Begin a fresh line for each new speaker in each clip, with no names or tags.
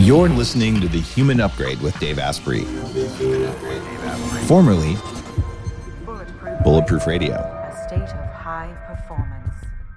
You're listening to The Human Upgrade with Dave Asprey, formerly Bulletproof Radio.
A state of high performance.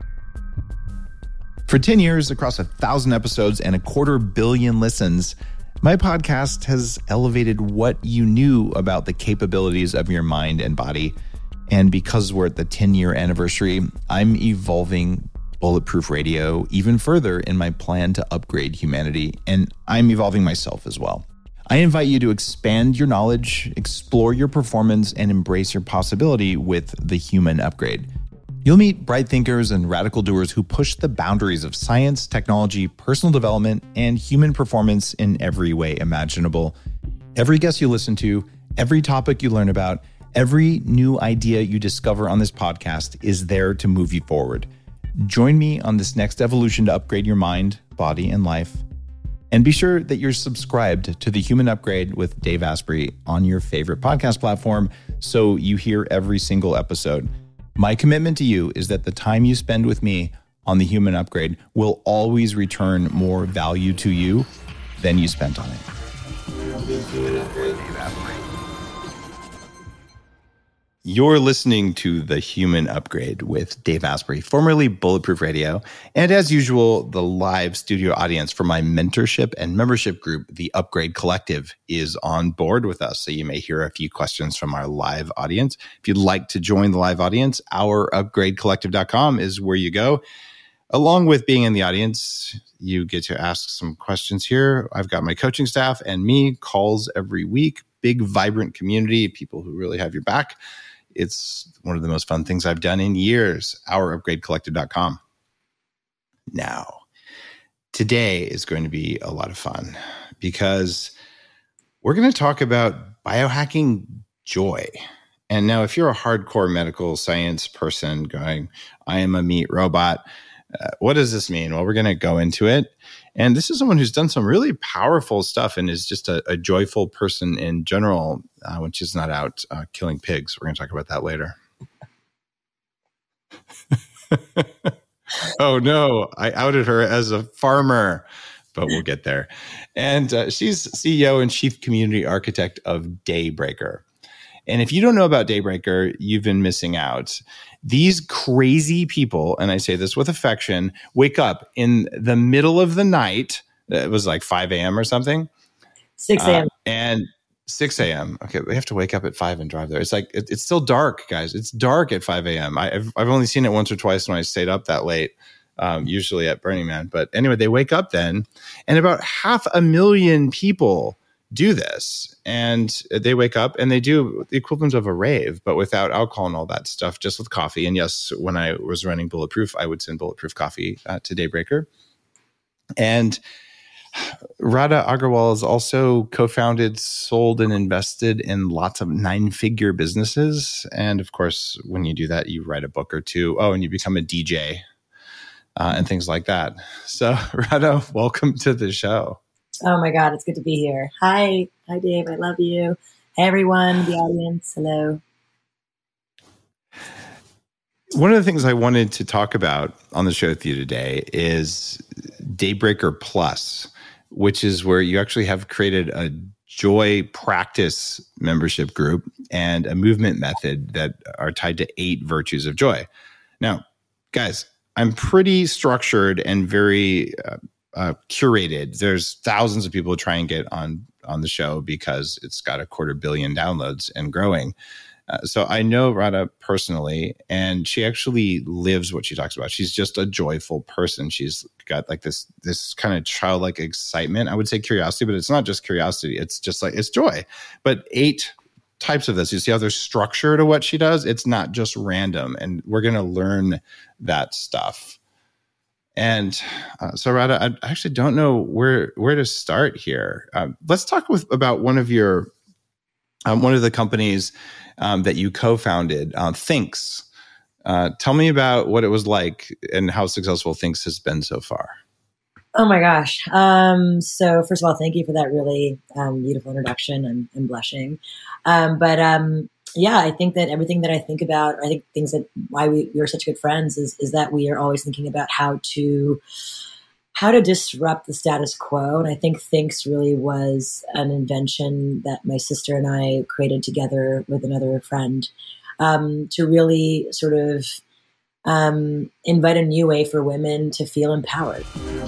For 10 years, across 1,000 episodes and 250 million listens, my podcast has elevated what you knew about the capabilities of your mind and body. And because we're at the 10-year anniversary, I'm evolving Bulletproof Radio even further in my plan to upgrade humanity, and I'm evolving myself as well. I invite you to expand your knowledge, explore your performance, and embrace your possibility with The Human Upgrade. You'll meet bright thinkers and radical doers who push the boundaries of science, technology, personal development, and human performance in every way imaginable. Every guest you listen to, every topic you learn about, every new idea you discover on this podcast is there to move you forward. Join me on this next evolution to upgrade your mind, body, and life. And be sure that you're subscribed to The Human Upgrade with Dave Asprey on your favorite podcast platform so you hear every single episode. My commitment to you is that the time you spend with me on The Human Upgrade will always return more value to you than you spent on it. You're listening to The Human Upgrade with Dave Asprey, formerly Bulletproof Radio, and as usual, the live studio audience for my mentorship and membership group, The Upgrade Collective, is on board with us. So you may hear a few questions from our live audience. If you'd like to join the live audience, ourupgradecollective.com is where you go. Along with being in the audience, you get to ask some questions here. I've got my coaching staff and me, calls every week, big, vibrant community, people who really have your back. It's one of the most fun things I've done in years, ourupgradecollective.com. Now, today is going to be a lot of fun because we're going to talk about biohacking joy. And now, if you're a hardcore medical science person going, I am a meat robot, what does this mean? Well, we're going to go into it. And this is someone who's done some really powerful stuff and is just a joyful person in general, when she's not out killing pigs. We're going to talk about that later. Oh, no, I outed her as a farmer, but we'll get there. And she's CEO and chief community architect of Daybreaker. And if you don't know about Daybreaker, you've been missing out. These crazy people, and I say this with affection, wake up in the middle of the night. It was like 5 a.m. or something.
6 a.m.
And 6 a.m. Okay, we have to wake up at 5 and drive there. It's like, it's still dark, guys. It's dark at 5 a.m. I've only seen it once or twice when I stayed up that late, usually at Burning Man. But anyway, they wake up then, and about 500,000 people do this, and they wake up and they do the equivalent of a rave, but without alcohol and all that stuff, just with coffee. And yes, when I was running Bulletproof, I would send Bulletproof coffee to Daybreaker. And Radha Agarwal has also co-founded, sold, and invested in lots of 9-figure businesses. And of course, when you do that, you write a book or two. Oh, and you become a DJ and things like that. So Radha, welcome to the show.
Oh my God, it's good to be here. Hi, Dave. I love you. Hey, everyone, the audience. Hello.
One of the things I wanted to talk about on the show with you today is Daybreaker Plus, which is where you actually have created a joy practice membership group and a movement method that are tied to 8 virtues of joy. Now, guys, I'm pretty structured and very curated. There's thousands of people who try and get on the show because it's got 250 million downloads and growing. So I know Radha personally, and she actually lives what she talks about. She's just a joyful person. She's got like this kind of childlike excitement. I would say curiosity, but it's not just curiosity. It's just like, it's joy. But 8 types of this. You see how there's structure to what she does? It's not just random. And we're going to learn that stuff. And so, Radha, I actually don't know where to start here. Let's talk about one of the companies that you co-founded, Thinx. Tell me about what it was like and how successful Thinx has been so far.
Oh my gosh. So first of all, thank you for that really beautiful introduction. I'm blushing. Yeah, I think that everything that I think about, or I think things that why we are such good friends is that we are always thinking about how to how to disrupt the status quo. And I think Thinx really was an invention that my sister and I created together with another friend, to really sort of invite a new way for women to feel empowered.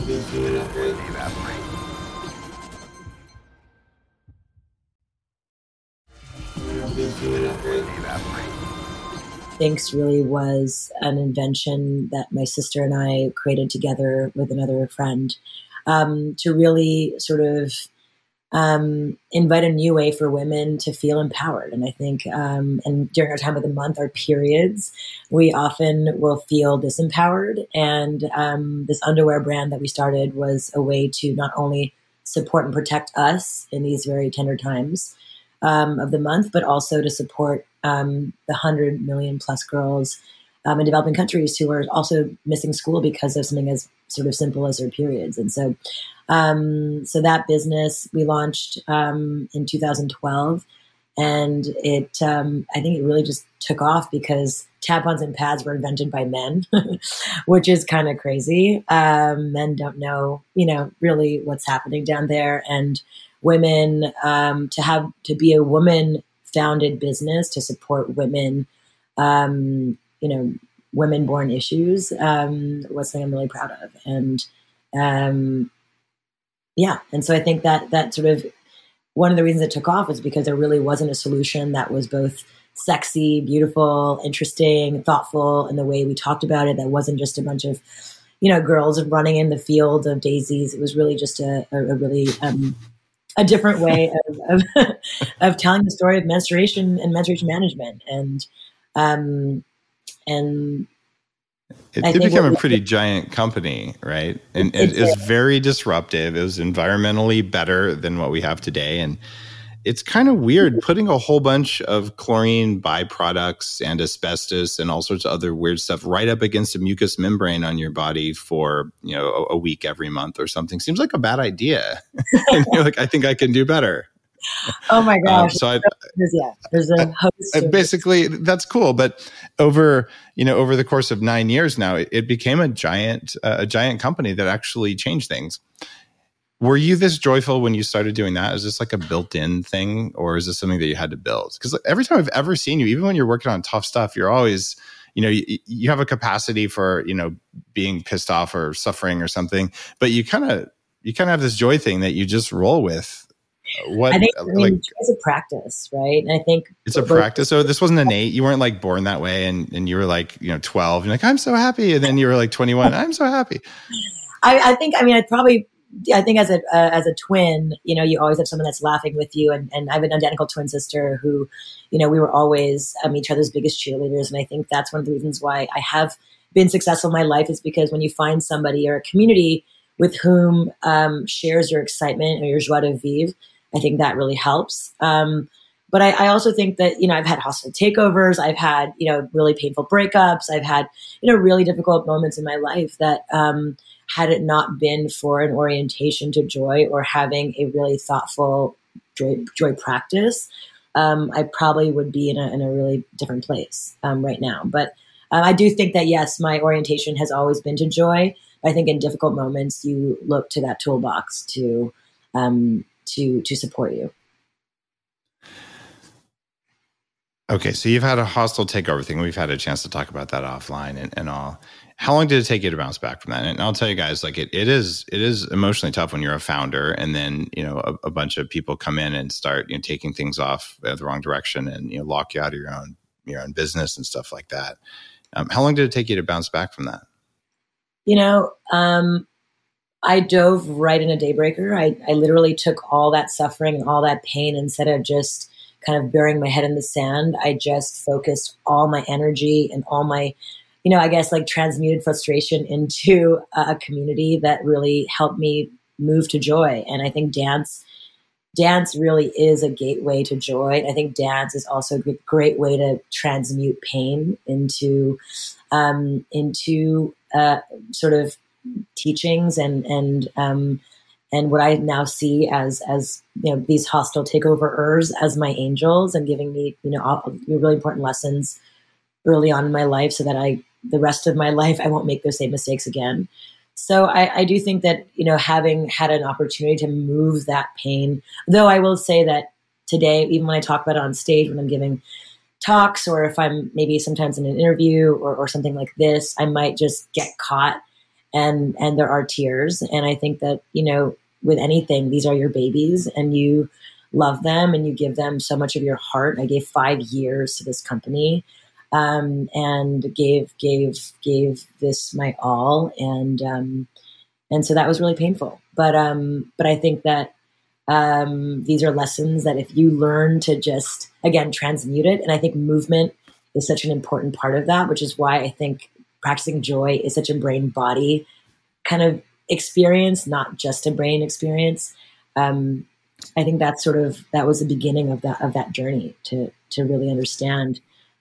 Thinx really was an invention that my sister and I created together with another friend, to really sort of invite a new way for women to feel empowered. And I think, and during our time of the month, our periods, we often will feel disempowered. And this underwear brand that we started was a way to not only support and protect us in these very tender times of the month, but also to support the 100 million plus girls in developing countries who are also missing school because of something as sort of simple as their periods. And so, so that business we launched in 2012, and it I think it really just took off because tampons and pads were invented by men, which is kind of crazy. Men don't know, really what's happening down there, and women to be a woman-founded business to support women, women-born issues was something I'm really proud of, and and so I think that sort of one of the reasons it took off is because there really wasn't a solution that was both sexy, beautiful, interesting, thoughtful in the way we talked about it. That wasn't just a bunch of, girls running in the field of daisies. It was really just a really a different way of telling the story of menstruation and menstruation management. And
it became a pretty giant company, right? And it was very disruptive. It was environmentally better than what we have today. And it's kind of weird putting a whole bunch of chlorine byproducts and asbestos and all sorts of other weird stuff right up against a mucous membrane on your body for, a week every month or something. Seems like a bad idea. And you're like, I think I can do better.
Oh my gosh.
There's a host. Basically, that's cool. But over the course of 9 years now, it became a giant company that actually changed things. Were you this joyful when you started doing that? Is this like a built-in thing, or is this something that you had to build? Because every time I've ever seen you, even when you're working on tough stuff, you're always, you have a capacity for, being pissed off or suffering or something, but you kind of have this joy thing that you just roll with.
I think it's a practice, right? And I think
it's a practice. So this wasn't innate. You weren't like born that way, and you were like 12. You're like, I'm so happy, and then you were like 21. I'm so happy.
I think as a twin, you always have someone that's laughing with you, and I have an identical twin sister who, we were always each other's biggest cheerleaders, and I think that's one of the reasons why I have been successful in my life is because when you find somebody or a community with whom shares your excitement or your joie de vivre, I think that really helps. But I also think that, I've had hostile takeovers. I've had, really painful breakups. I've had, really difficult moments in my life that had it not been for an orientation to joy or having a really thoughtful joy practice, I probably would be in a really different place right now. But I do think that, yes, my orientation has always been to joy. I think in difficult moments, you look to that toolbox to support you.
Okay, so you've had a hostile takeover thing. We've had a chance to talk about that offline and all. How long did it take you to bounce back from that? And I'll tell you guys, like it is emotionally tough when you're a founder, and then a bunch of people come in and start taking things off the wrong direction and lock you out of your own business and stuff like that. How long did it take you to bounce back from that?
I dove right in a daybreaker. I literally took all that suffering and all that pain, instead of just kind of burying my head in the sand, I just focused all my energy and all my, I guess like transmuted frustration into a community that really helped me move to joy. And I think dance really is a gateway to joy. I think dance is also a great way to transmute pain into sort of teachings and what I now see as these hostile takeoverers as my angels, and giving me really important lessons early on in my life, so that the rest of my life I won't make those same mistakes again. So I do think that, having had an opportunity to move that pain, though I will say that today, even when I talk about it on stage, when I'm giving talks, or if I'm maybe sometimes in an interview or something like this, I might just get caught and there are tears. And I think that, with anything, these are your babies and you love them and you give them so much of your heart. I gave 5 years to this company. And gave this my all, and so that was really painful. But I think that these are lessons that if you learn to just again transmute it, and I think movement is such an important part of that, which is why I think practicing joy is such a brain body kind of experience, not just a brain experience. I think that was the beginning of that journey to really understand.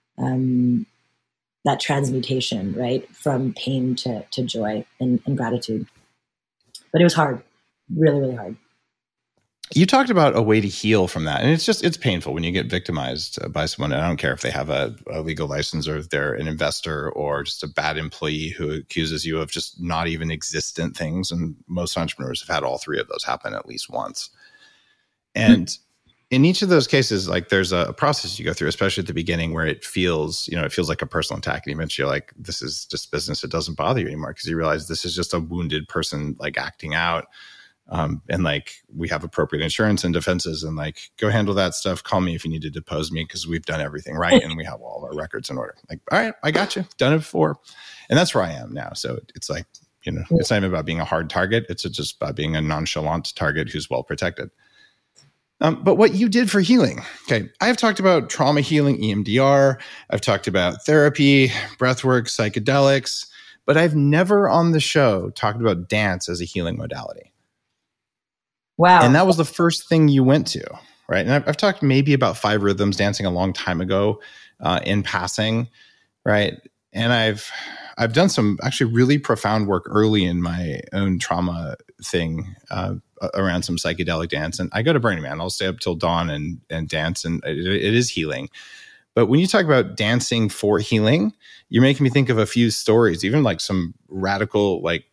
That transmutation, right, from pain to joy and gratitude. But it was hard, really, really hard.
You talked about a way to heal from that. And it's painful when you get victimized by someone. And I don't care if they have a legal license or if they're an investor or just a bad employee who accuses you of just not even existent things. And most entrepreneurs have had all three of those happen at least once. And in each of those cases, like there's a process you go through, especially at the beginning, where it feels like a personal attack. And eventually you're like, this is just business. It doesn't bother you anymore because you realize this is just a wounded person like acting out. And like we have appropriate insurance and defenses and like go handle that stuff. Call me if you need to depose me because we've done everything right and we have all of our records in order. Like, all right, I got you. Done it before. And that's where I am now. So it's like, it's not even about being a hard target. It's just about being a nonchalant target who's well protected. But what you did for healing, okay, I've talked about trauma healing, EMDR. I've talked about therapy, breathwork, psychedelics, but I've never on the show talked about dance as a healing modality.
Wow.
And that was the first thing you went to, right? And I've talked maybe about 5 rhythms dancing a long time ago in passing, right? And I've done some actually really profound work early in my own trauma thing around some psychedelic dance. And I go to Burning Man. I'll stay up till dawn and dance, and it is healing. But when you talk about dancing for healing, you're making me think of a few stories, even like some radical, like,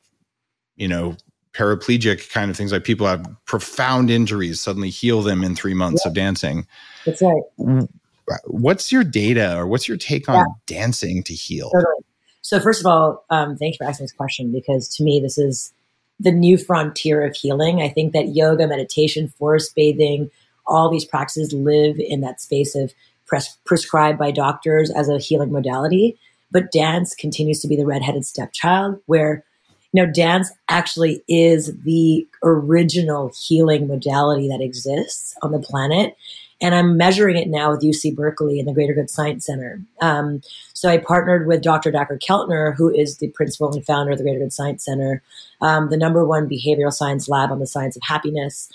paraplegic kind of things, like people have profound injuries, suddenly heal them in 3 months of dancing.
That's right.
What's your data or what's your take on dancing to heal?
Totally. So first of all, thanks for asking this question, because to me, this is the new frontier of healing. I think that yoga, meditation, forest bathing, all these practices live in that space of prescribed by doctors as a healing modality. But dance continues to be the redheaded stepchild, where dance actually is the original healing modality that exists on the planet. And I'm measuring it now with UC Berkeley and the Greater Good Science Center. So I partnered with Dr. Dacher Keltner, who is the principal and founder of the Greater Good Science Center, the #1 behavioral science lab on the science of happiness.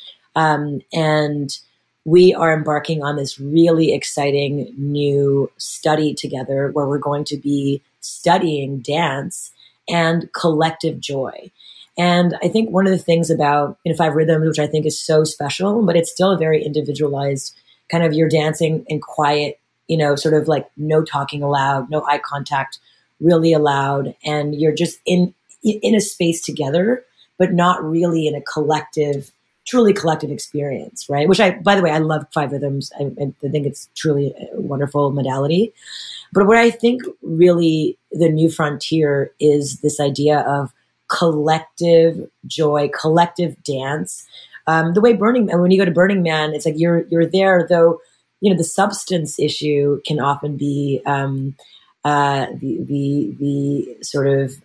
And we are embarking on this really exciting new study together where we're going to be studying dance and collective joy. And I think one of the things about 5 Rhythms, which I think is so special, but it's still a very individualized kind of, you're dancing in quiet, sort of like no talking aloud, no eye contact really allowed. And you're just in a space together, but not really in a truly collective experience, right? Which by the way, I love 5 Rhythms. I think it's truly a wonderful modality. But what I think really the new frontier is this idea of collective joy, collective dance. The way when you go to Burning Man, it's like you're there, though, the substance issue can often be the sort of,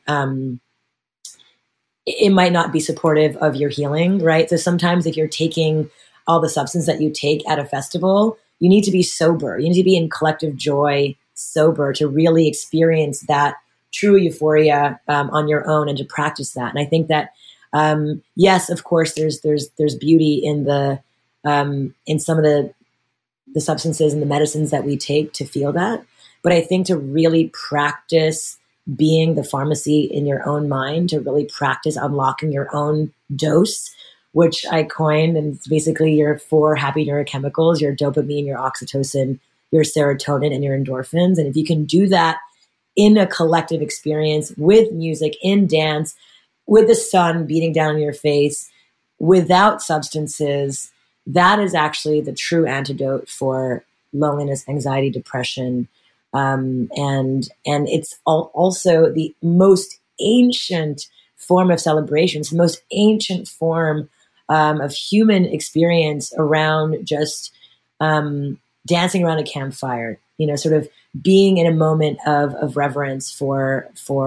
it might not be supportive of your healing, right? So sometimes if you're taking all the substance that you take at a festival, you need to be sober. You need to be in collective joy, sober, to really experience that true euphoria on your own and to practice that. And I think that, yes, of course, there's beauty in in some of the substances and the medicines that we take to feel that. But I think to really practice being the pharmacy in your own mind, to really practice unlocking your own dose, which I coined, and it's basically your 4 happy neurochemicals, your dopamine, your oxytocin, your serotonin, and your endorphins. And if you can do that in a collective experience with music, in dance, with the sun beating down on your face, without substances, that is actually the true antidote for loneliness, anxiety, depression. And it's also the most ancient form of celebration. It's the most ancient form of human experience around just dancing around a campfire, sort of being in a moment of reverence for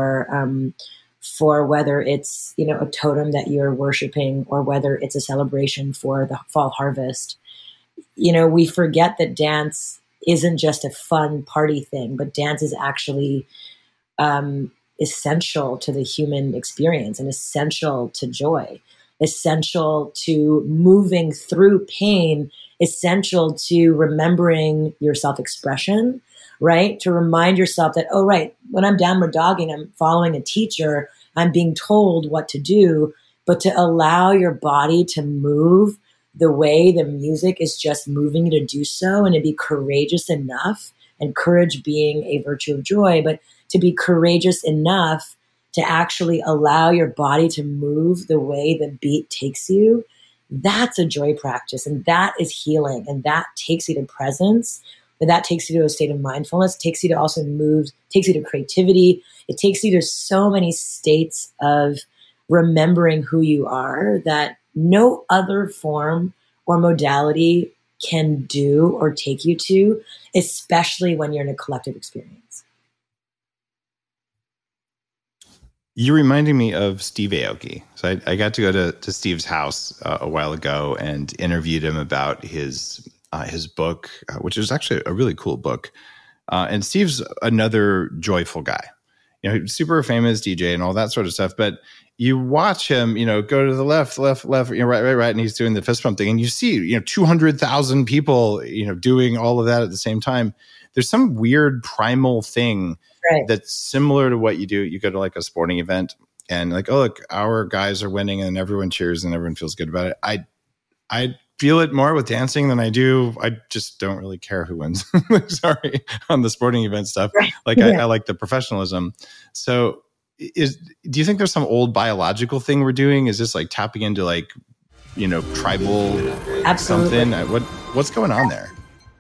whether it's, a totem that you're worshiping or whether it's a celebration for the fall harvest. We forget that dance isn't just a fun party thing, but dance is actually essential to the human experience and essential to joy, essential to moving through pain, essential to remembering your self-expression, right? To remind yourself that, oh, right, when I'm downward dogging, I'm following a teacher, I'm being told what to do, but to allow your body to move the way the music is just moving you to do so, and to be courageous enough, and courage being a virtue of joy, but to be courageous enough to actually allow your body to move the way the beat takes you. That's a joy practice, and that is healing, and that takes you to presence, and that takes you to a state of mindfulness, takes you to also move, takes you to creativity. It takes you to so many states of remembering who you are that no other form or modality can do or take you to, especially when you're in a collective experience.
You're reminding me of Steve Aoki. So I got to go to Steve's house a while ago and interviewed him about his book, which is actually a really cool book. And Steve's another joyful guy, super famous DJ and all that sort of stuff. But you watch him, go to the left, right, and he's doing the fist pump thing, and you see, 200,000 people, doing all of that at the same time. There's some weird primal thing that's similar to what you do. You go to like a sporting event and like, oh, look, our guys are winning, and everyone cheers and everyone feels good about it. I feel it more with dancing than I do. I just don't really care who wins. Sorry, on the sporting event stuff. Right. Like I like the professionalism. So do you think there's some old biological thing we're doing? Is this like tapping into like, tribal
Absolutely.
something? What's going on there?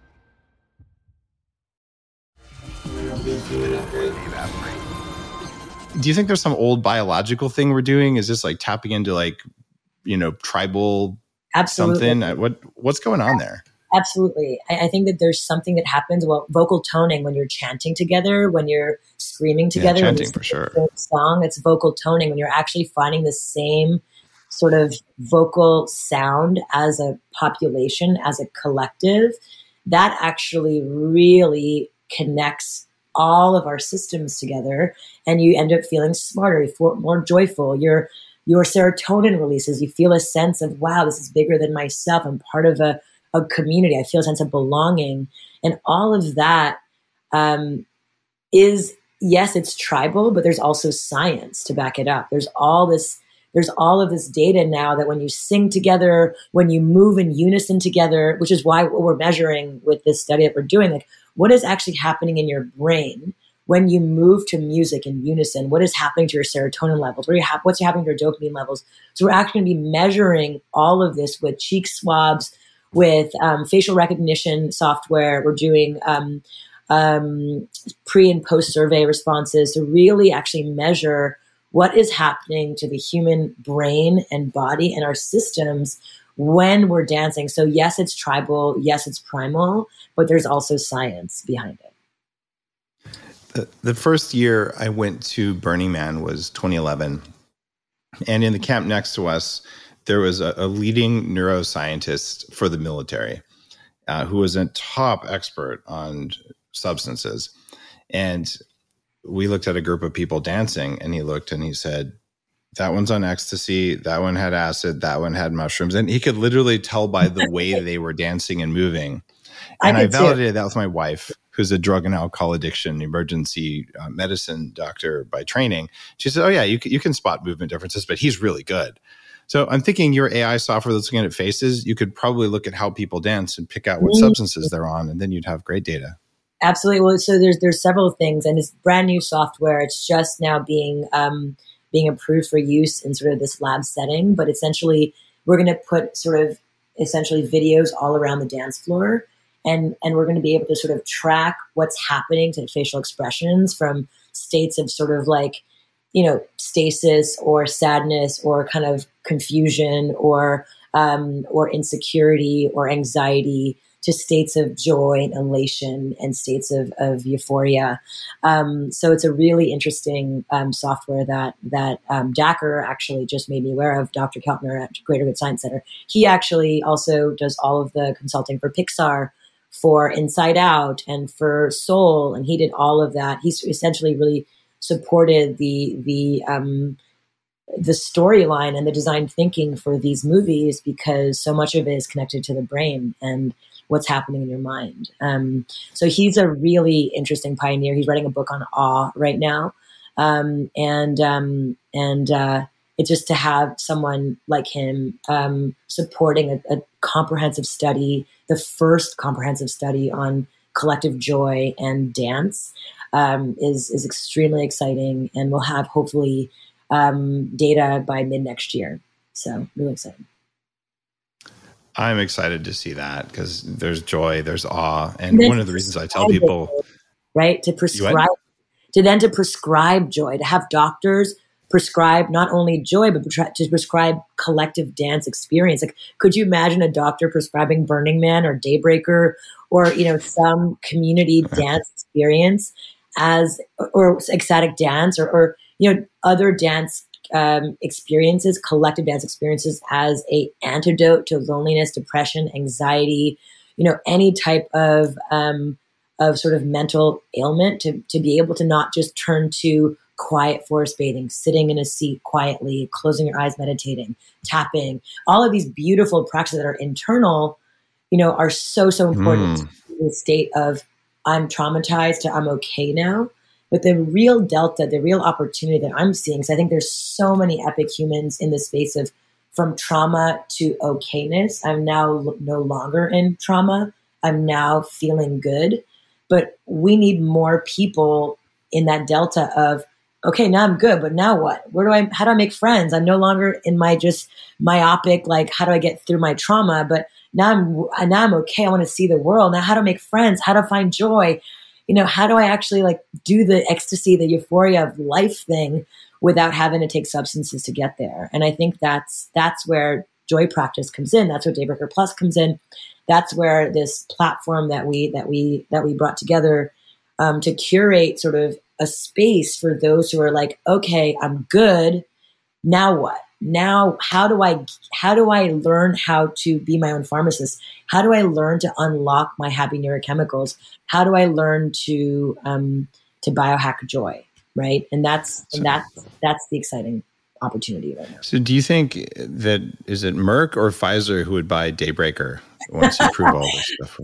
Do you think there's some old biological thing we're doing? Is this like tapping into like, tribal
Absolutely.
something? What's going on there?
Absolutely. I think that there's something that happens, vocal toning, when you're chanting together, when you're screaming together.
Yeah, chanting for sure.
Song, it's vocal toning, when you're actually finding the same sort of vocal sound as a population, as a collective. That actually really connects all of our systems together, and you end up feeling smarter, more joyful. Your serotonin releases. You feel a sense of, wow, this is bigger than myself. I'm part of a community. I feel a sense of belonging. And all of that is, yes, it's tribal, but there's also science to back it up. There's all of this data now that when you sing together, when you move in unison together, which is why what we're measuring with this study that we're doing, like what is actually happening in your brain when you move to music in unison, what is happening to your serotonin levels? What's happening to your dopamine levels? So we're actually going to be measuring all of this with cheek swabs, with facial recognition software. We're doing pre and post survey responses to really actually measure what is happening to the human brain and body and our systems when we're dancing. So yes, it's tribal. Yes, it's primal, but there's also science behind it.
The first year I went to Burning Man was 2011. And in the camp next to us, there was a leading neuroscientist for the military who was a top expert on substances. And we looked at a group of people dancing, and he looked and he said, that one's on ecstasy, that one had acid, that one had mushrooms. And he could literally tell by the way they were dancing and moving. And I validated that with my wife, who's a drug and alcohol addiction emergency medicine doctor by training. She said, oh yeah, you can spot movement differences, but he's really good. So I'm thinking your AI software that's looking at faces, you could probably look at how people dance and pick out what substances they're on, and then you'd have great data.
Absolutely. Well, so there's several things, and it's brand new software. It's just now being being approved for use in sort of this lab setting. But essentially, we're going to put sort of essentially videos all around the dance floor. And we're going to be able to sort of track what's happening to facial expressions from states of sort of like, stasis or sadness or kind of confusion or insecurity or anxiety to states of joy and elation and states of euphoria. So it's a really interesting software that Dacher actually just made me aware of, Dr. Keltner at Greater Good Science Center. He actually also does all of the consulting for Pixar, for Inside Out, and for Soul, and he did all of that. He's essentially really supported the storyline and the design thinking for these movies, because so much of it is connected to the brain and what's happening in your mind. So he's a really interesting pioneer. He's writing a book on awe right now. It's just to have someone like him supporting a comprehensive study, the first comprehensive study on collective joy and dance, is extremely exciting, and we'll have hopefully data by mid next year. So really exciting.
I'm excited to see that, because there's joy, there's awe, and one of the reasons I tell people,
right, to prescribe joy, to have doctors prescribe not only joy, but to prescribe collective dance experience. Like, could you imagine a doctor prescribing Burning Man or Daybreaker or, some community dance experience or ecstatic dance or other dance experiences, collective dance experiences, as a antidote to loneliness, depression, anxiety, any type of sort of mental ailment, to be able to not just turn to quiet forest bathing, sitting in a seat quietly, closing your eyes, meditating, tapping, all of these beautiful practices that are internal, are so important in the state of I'm traumatized to I'm okay now. But the real delta, the real opportunity that I'm seeing, because I think there's so many epic humans in the space of from trauma to okayness. I'm now no longer in trauma. I'm now feeling good. But we need more people in that delta of, okay, now I'm good, but now what? How do I make friends? I'm no longer in my just myopic, like, how do I get through my trauma? But now I'm okay. I want to see the world. Now, how to make friends, how to find joy. How do I actually like do the ecstasy, the euphoria of life thing without having to take substances to get there? And I think that's where joy practice comes in. That's where Daybreaker Plus comes in. That's where this platform that we brought together to curate sort of a space for those who are like, okay, I'm good. Now what? Now, how do I learn how to be my own pharmacist? How do I learn to unlock my happy neurochemicals? How do I learn to biohack joy? Right. And that's the exciting opportunity right now.
So do you think that, is it Merck or Pfizer who would buy Daybreaker once you prove all this stuff?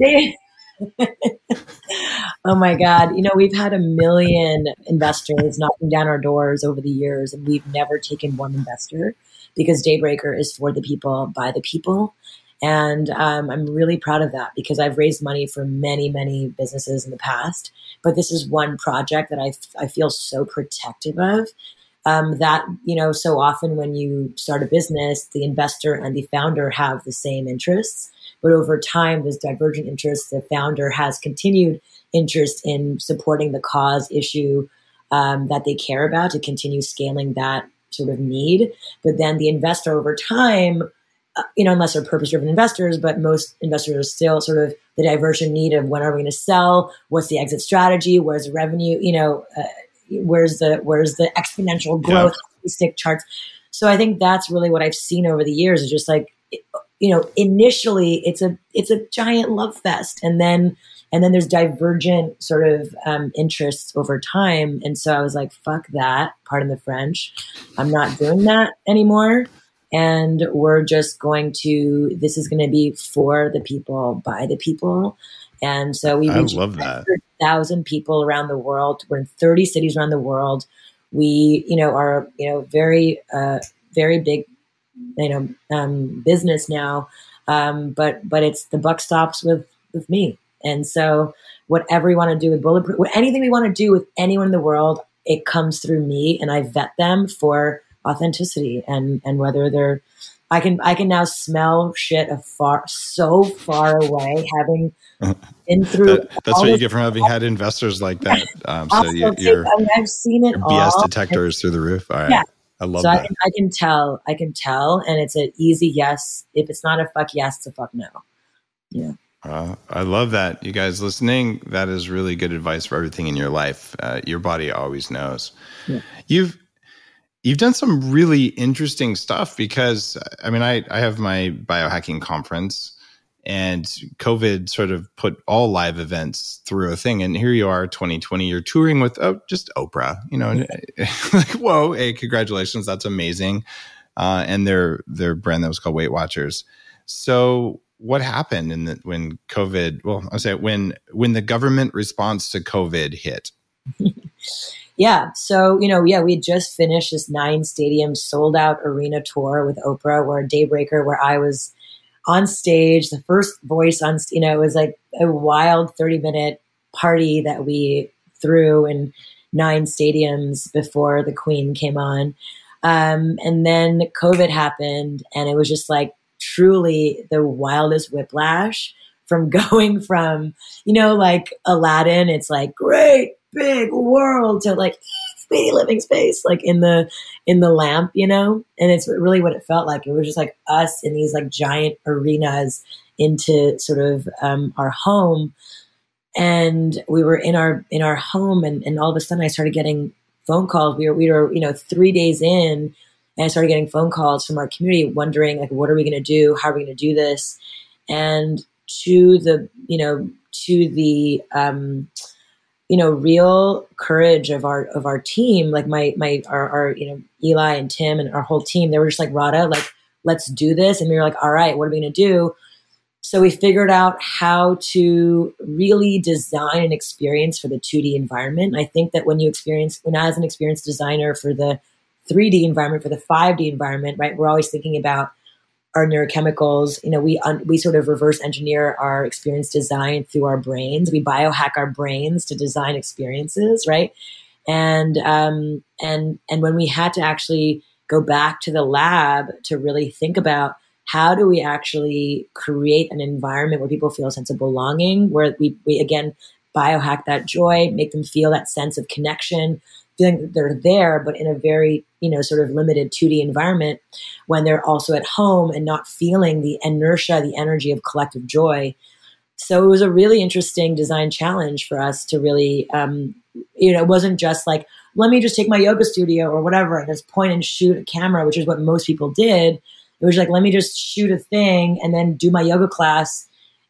Oh my God. We've had 1 million investors knocking down our doors over the years, and we've never taken one investor, because Daybreaker is for the people, by the people. And I'm really proud of that, because I've raised money for many, many businesses in the past. But this is one project that I feel so protective of. That, so often when you start a business, the investor and the founder have the same interests. But over time, there's divergent interests. The founder has continued interest in supporting the cause issue that they care about, to continue scaling that sort of need. But then the investor over time, unless they're purpose-driven investors, but most investors are still sort of the diversion need of, when are we going to sell? What's the exit strategy? Where's the revenue? Where's the exponential growth stick charts? So I think that's really what I've seen over the years, is just like, initially it's a giant love fest, and then there's divergent sort of interests over time. And so I was like, fuck that, pardon the French. I'm not doing that anymore. And we're just this is going to be for the people, by the people. And so we reached 100,000 people around the world. We're in 30 cities around the world. We, are, very, very big, business now. But it's, the buck stops with me. And so whatever we want to do with Bulletproof, anything we want to do with anyone in the world, it comes through me, and I vet them for authenticity and whether they're. I can now smell shit so far away, having been through.
That's what you get from having had investors like that.
I've seen it
your
all.
BS detector is through the roof. All right.
Yeah.
I love
so
that.
I can tell, and it's an easy yes. If it's not a fuck yes, it's a fuck no. Yeah.
I love that. You guys listening, that is really good advice for everything in your life. Your body always knows. Yeah. You've done some really interesting stuff because, I mean, I have my biohacking conference, and COVID sort of put all live events through a thing. And here you are, 2020, you're touring with just Oprah, like, whoa, hey, congratulations. That's amazing. And their brand that was called Weight Watchers. So what happened when COVID, when the government response to COVID hit?
Yeah. So, we had just finished this 9-stadium sold out arena tour with Oprah, where Daybreaker, where I was on stage, the first voice on, it was like a wild 30-minute party that we threw in 9 stadiums before the Queen came on. And then COVID happened, and it was just like truly the wildest whiplash from going from, like Aladdin, it's like great big world, to like itty living space, like in the lamp, and it's really what it felt like. It was just like us in these like giant arenas into sort of our home, and we were in our home, and all of a sudden I started getting phone calls. We were 3 days in, and I started getting phone calls from our community wondering, like, what are we going to do? How are we going to do this? And to the real courage of our team, like our Eli and Tim and our whole team, they were just like, Radha, like, let's do this. And we were like, all right, what are we going to do? So we figured out how to really design an experience for the 2D environment. And I think that when as an experienced designer for the 3D environment, for the 5D environment, right, we're always thinking about our neurochemicals. We sort of reverse engineer our experience design through our brains. We biohack our brains to design experiences, right? And when we had to actually go back to the lab to really think about how do we actually create an environment where people feel a sense of belonging, where we again biohack that joy, make them feel that sense of connection, feeling that they're there, but in a very, sort of limited 2D environment, when they're also at home and not feeling the inertia, the energy of collective joy. So it was a really interesting design challenge for us to really, it wasn't just like, let me just take my yoga studio or whatever and just point and shoot a camera, which is what most people did. It was like, let me just shoot a thing and then do my yoga class,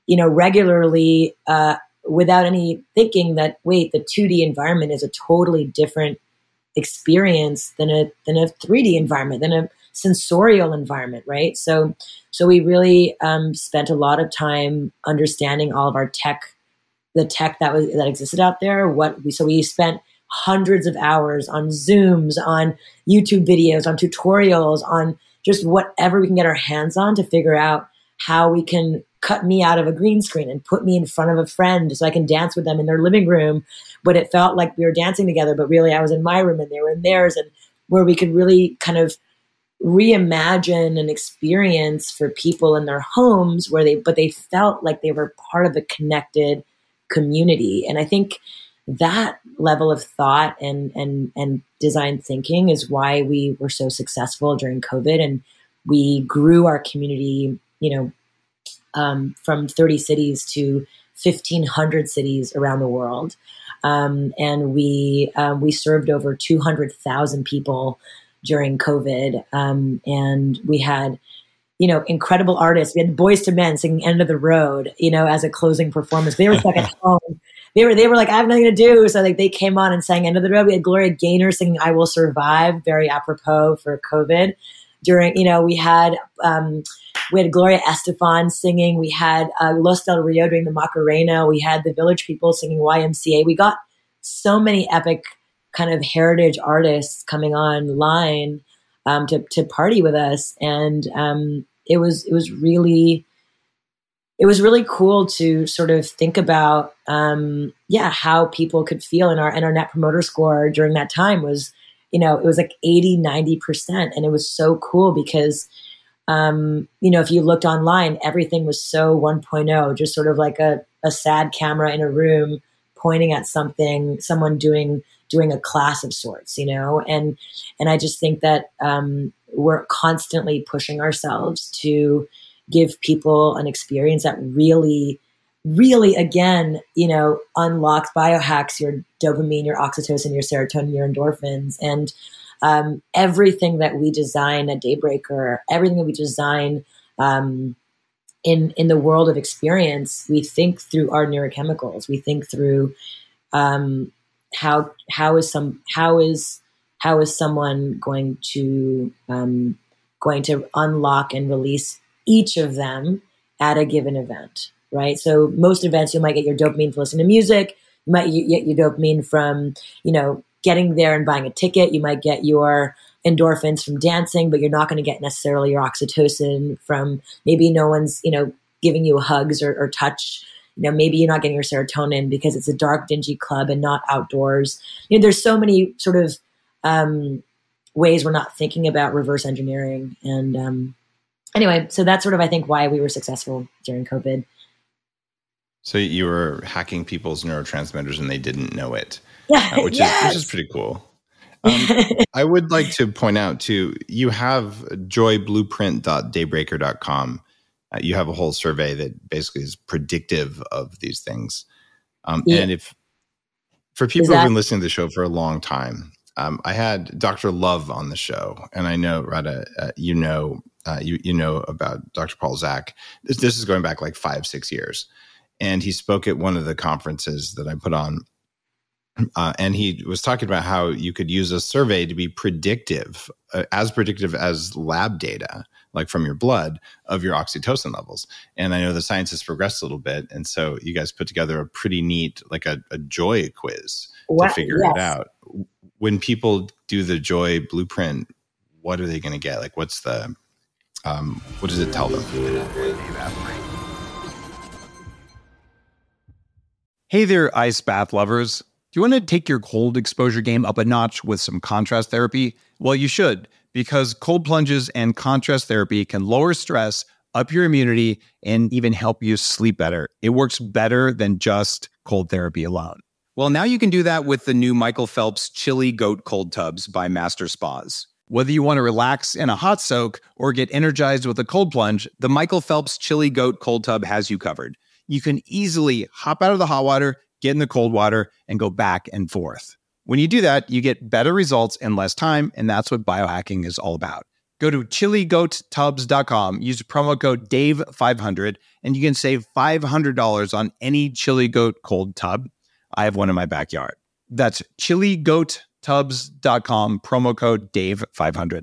regularly, without any thinking that, wait, the 2D environment is a totally different experience than a 3D environment, than a sensorial environment, right? So we really spent a lot of time understanding all of our tech, the tech that existed out there. So we spent hundreds of hours on Zooms, on YouTube videos, on tutorials, on just whatever we can get our hands on to figure out how we can cut me out of a green screen and put me in front of a friend so I can dance with them in their living room. But it felt like we were dancing together, but really I was in my room and they were in theirs, and where we could really kind of reimagine an experience for people in their homes where they felt like they were part of a connected community. And I think that level of thought and design thinking is why we were so successful during COVID, and we grew our community, from 30 cities to 1,500 cities around the world. And we served over 200,000 people during COVID. And we had, incredible artists. We had Boyz II Men singing End of the Road, as a closing performance. They were stuck at home. They were like, I have nothing to do. So they came on and sang End of the Road. We had Gloria Gaynor singing I Will Survive, very apropos for COVID. During, we had Gloria Estefan singing. We had Los Del Rio doing the Macarena. We had the Village People singing YMCA. We got so many epic kind of heritage artists coming online to party with us, and it was really it was really cool to sort of think about, how people could feel. And our Net Promoter Score during that time was, it was like 80, 90%. And it was so cool because, if you looked online, everything was so 1.0, just sort of like a sad camera in a room pointing at something, someone doing a class of sorts, and I just think that, we're constantly pushing ourselves to give people an experience that really, really, again, unlocks, biohacks your dopamine, your oxytocin, your serotonin, your endorphins. And everything that we design at Daybreaker, everything that we design in the world of experience, we think through our neurochemicals. We think through how is someone going to unlock and release each of them at a given event, right? So most events, you might get your dopamine from listening to music. You might get your dopamine from, getting there and buying a ticket. You might get your endorphins from dancing, but you're not going to get necessarily your oxytocin from maybe no one's, giving you hugs or touch. Maybe you're not getting your serotonin because it's a dark, dingy club and not outdoors. There's so many sort of ways we're not thinking about reverse engineering. And anyway, so that's sort of, I think, why we were successful during COVID.
So you were hacking people's neurotransmitters and they didn't know it, which is pretty cool. I would like to point out too, you have joyblueprint.daybreaker.com. You have a whole survey that basically is predictive of these things. And if for people who've been listening to the show for a long time, I had Dr. Love on the show, and I know, Radha, you know about Dr. Paul Zak. This is going back like 5-6 years. And he spoke at one of the conferences that I put on. And he was talking about how you could use a survey to be predictive as lab data, like from your blood, of your oxytocin levels. And I know the science has progressed a little bit. And so you guys put together a pretty neat, like a joy quiz to figure it out. When people do the Joy Blueprint, what are they going to get? Like, what's the, what does it tell them?
Hey there, ice bath lovers. Do you want to take your cold exposure game up a notch with some contrast therapy? Well, you should, because cold plunges and contrast therapy can lower stress, up your immunity, and even help you sleep better. It works better than just cold therapy alone. Well, now you can do that with the new Michael Phelps Chili Goat Cold Tubs by Master Spas. Whether you want to relax in a hot soak or get energized with a cold plunge, the Michael Phelps Chili Goat Cold Tub has you covered. You can easily hop out of the hot water, get in the cold water, and go back and forth. When you do that, you get better results in less time, and that's what biohacking is all about. Go to chiligoattubs.com, use promo code DAVE500, and you can save $500 on any Chili Goat cold tub. I have one in my backyard. That's chiligoattubs.com, promo code DAVE500.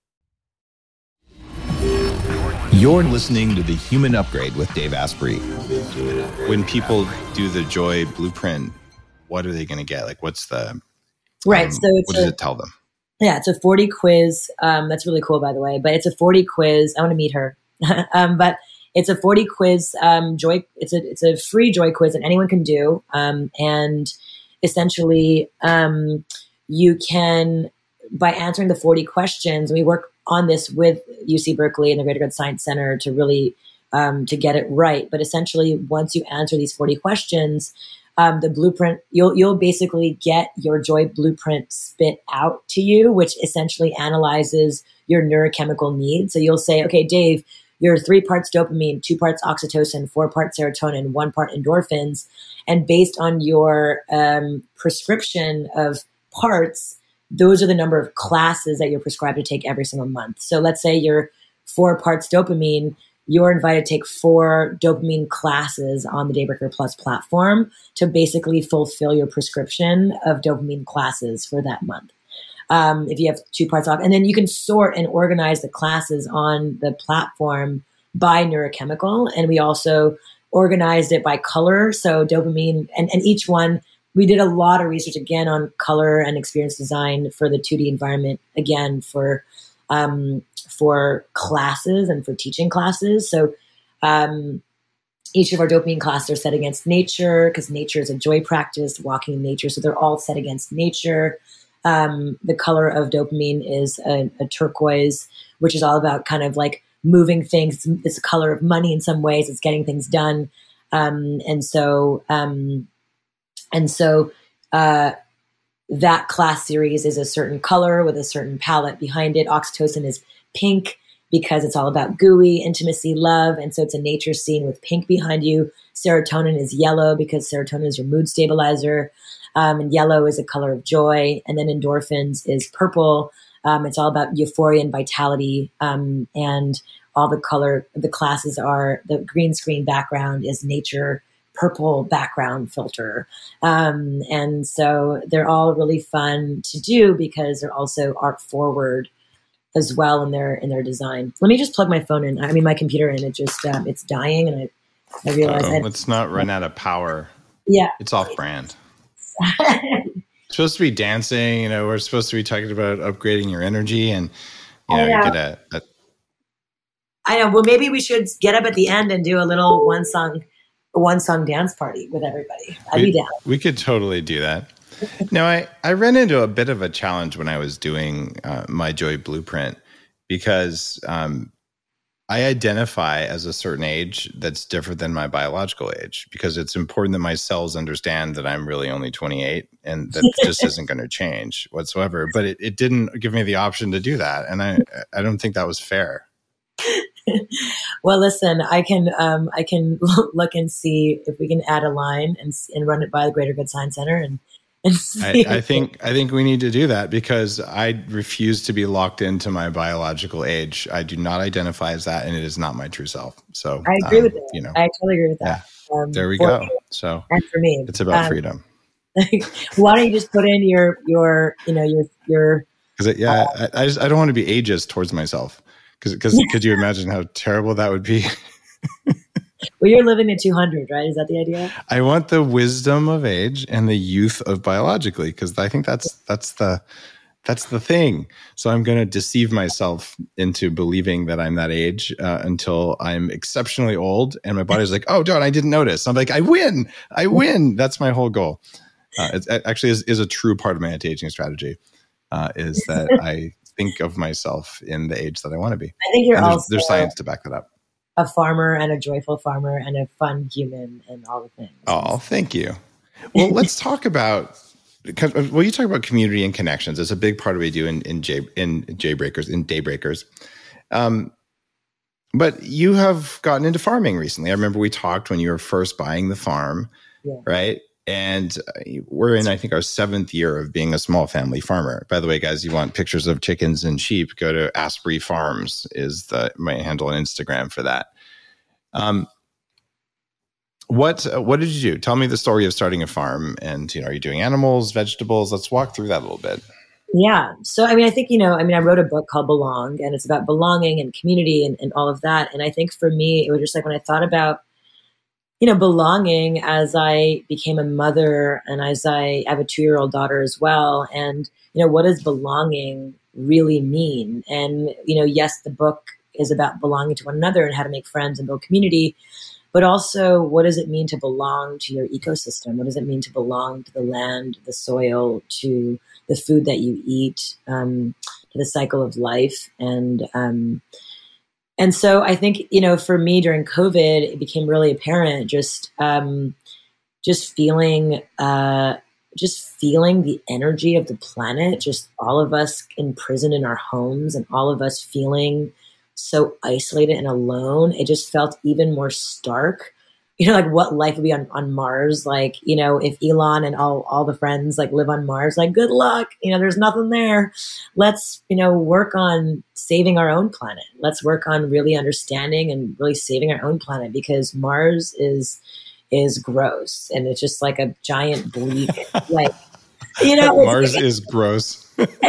You're listening to The Human Upgrade with Dave Asprey. When people do the Joy Blueprint, what are they going to get? Like, what's the...
Right. So
what does it tell them?
Yeah, it's a 40 quiz. That's really cool, by the way. But it's a 40 quiz. I want to meet her. But it's a 40 quiz joy. It's a free joy quiz that anyone can do. And essentially, you can, by answering the 40 questions, we work on this with UC Berkeley and the Greater Good Science Center to really to get it right. But essentially, once you answer these 40 questions, the blueprint, you'll basically get your Joy Blueprint spit out to you, which essentially analyzes your neurochemical needs. So you'll say, okay, Dave, you're 3 parts dopamine, 2 parts oxytocin, 4 parts serotonin, 1 part endorphins. And based on your prescription of parts, those are the number of classes that you're prescribed to take every single month. So let's say you're 4 parts dopamine, you're invited to take 4 dopamine classes on the Daybreaker Plus platform to basically fulfill your prescription of dopamine classes for that month. If you have 2 parts off, and then you can sort and organize the classes on the platform by neurochemical. And we also organized it by color. So dopamine and each one, we did a lot of research again on color and experience design for the 2D environment, again, for classes and for teaching classes. So each of our dopamine classes are set against nature, because nature is a joy practice, walking in nature. So they're all set against nature. The color of dopamine is a turquoise, which is all about kind of like moving things. It's a color of money in some ways. It's getting things done. And so that class series is a certain color with a certain palette behind it. Oxytocin is pink because it's all about gooey, intimacy, love. And so it's a nature scene with pink behind you. Serotonin is yellow because serotonin is your mood stabilizer. And yellow is a color of joy. And then endorphins is purple. It's all about euphoria and vitality. And all the classes are, the green screen background is nature, purple background filter. And so they're all really fun to do because they're also art forward as well in their design. Let me just plug my phone in. My computer in. It just, it's dying. And I realize
let's not run out of power.
Yeah.
It's off brand. It's supposed to be dancing, we're supposed to be talking about upgrading your energy and, get a
I know. Well, maybe we should get up at the end and do a little one song dance party with everybody. I'd be down.
We could totally do that. Now, I ran into a bit of a challenge when I was doing my Joy Blueprint because I identify as a certain age that's different than my biological age because it's important that my cells understand that I'm really only 28 and that just isn't going to change whatsoever. But it didn't give me the option to do that. And I don't think that was fair.
Well, listen, I can look and see if we can add a line and run it by the Greater Good Science Center and see.
I think we need to do that because I refuse to be locked into my biological age. I do not identify as that, and it is not my true self. So
I agree with that. I totally agree with that.
Yeah. There we go. So
and for me,
it's about freedom.
Why don't you just put in your
because I don't want to be ageist towards myself. Because could you imagine how terrible that would be?
Well, you're living at 200, right? Is that the idea?
I want the wisdom of age and the youth of biologically, because I think that's the thing. So I'm going to deceive myself into believing that I'm that age until I'm exceptionally old, and my body's like, "Oh, darn, I didn't notice." I'm like, "I win! That's my whole goal. It actually is a true part of my anti-aging strategy. Is that I think of myself in the age that I want to be.
I think
there's science to back that up.
A farmer and a joyful farmer and a fun human and all the things.
Oh, thank you. Well, let's talk about, you talk about community and connections. It's a big part of what we do in Daybreakers. But you have gotten into farming recently. I remember we talked when you were first buying the farm, right? And we're in, I think, our 7th year of being a small family farmer. By the way, guys, you want pictures of chickens and sheep, go to Asprey Farms is my handle on Instagram for that. What did you do? Tell me the story of starting a farm and, are you doing animals, vegetables? Let's walk through that a little bit.
Yeah. So, I think, I wrote a book called Belong, and it's about belonging and community and all of that. And I think for me, it was just like when I thought about, belonging as I became a mother and as I have a 2-year-old daughter as well. And, what does belonging really mean? And, yes, the book is about belonging to one another and how to make friends and build community, but also what does it mean to belong to your ecosystem? What does it mean to belong to the land, the soil, to the food that you eat, to the cycle of life? And so I think, for me during COVID, it became really apparent just feeling the energy of the planet, just all of us imprisoned in our homes and all of us feeling so isolated and alone. It just felt even more stark, like what life would be on Mars. Like, if Elon and all the friends live on Mars, good luck, there's nothing there. Let's, work on saving our own planet. Let's work on really understanding and really saving our own planet, because Mars is gross. And it's just like a giant bleak,
Mars is gross.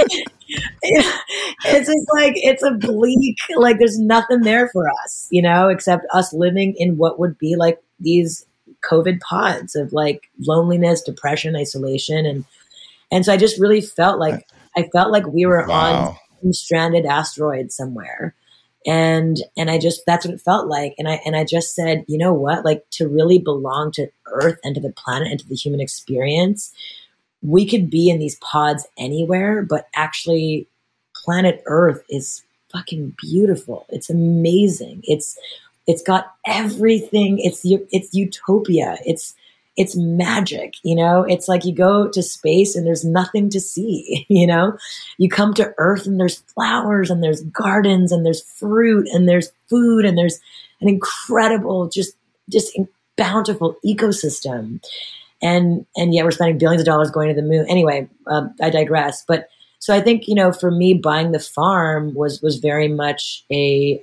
It's just it's a bleak, there's nothing there for us, except us living in what would be these COVID pods of loneliness, depression, isolation. And so I just really felt like we were on some stranded asteroid somewhere. And that's what it felt like. And I just said, you know what, like to really belong to Earth and to the planet and to the human experience, we could be in these pods anywhere, but actually planet Earth is fucking beautiful. It's amazing. It's got everything. It's utopia. It's magic, you know? It's like you go to space and there's nothing to see, you know? You come to Earth and there's flowers and there's gardens and there's fruit and there's food and there's an incredible, just bountiful ecosystem. And yet we're spending billions of dollars going to the moon. Anyway, I digress. But so I think, you know, for me, buying the farm was very much a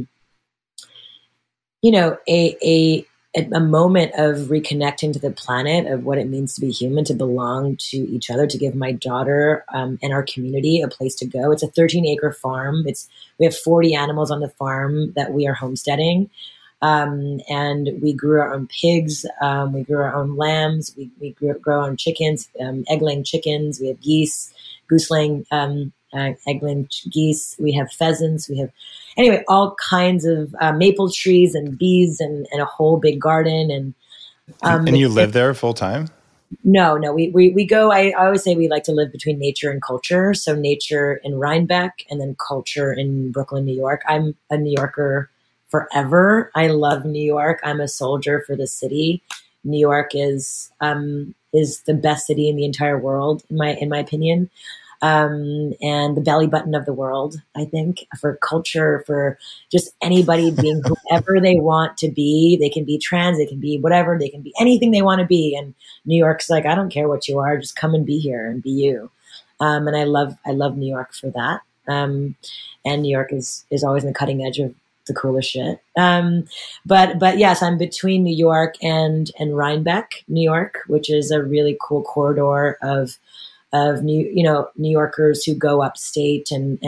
moment of reconnecting to the planet, of what it means to be human, to belong to each other, to give my daughter and our community a place to go. It's a 13-acre farm. We have 40 animals on the farm that we are homesteading. And we grew our own pigs. We grew our own lambs. We grow our own chickens, egg-laying chickens. We have geese, goose-laying egg-laying geese. We have pheasants. We have, anyway, all kinds of maple trees and bees and a whole big garden.
And you live there full time?
No, we go, I always say we like to live between nature and culture. So nature in Rhinebeck and then culture in Brooklyn, New York. I'm a New Yorker forever. I love New York. I'm a soldier for the city. New York is the best city in the entire world, in my opinion. And the belly button of the world, I think, for culture, for just anybody being whoever they want to be. They can be trans, they can be whatever, they can be anything they want to be. And New York's like, I don't care what you are, just come and be here and be you. And I love New York for that. And New York is always on the cutting edge of the coolest shit. But yes, I'm between New York and Rhinebeck, New York, which is a really cool corridor of New Yorkers who go upstate and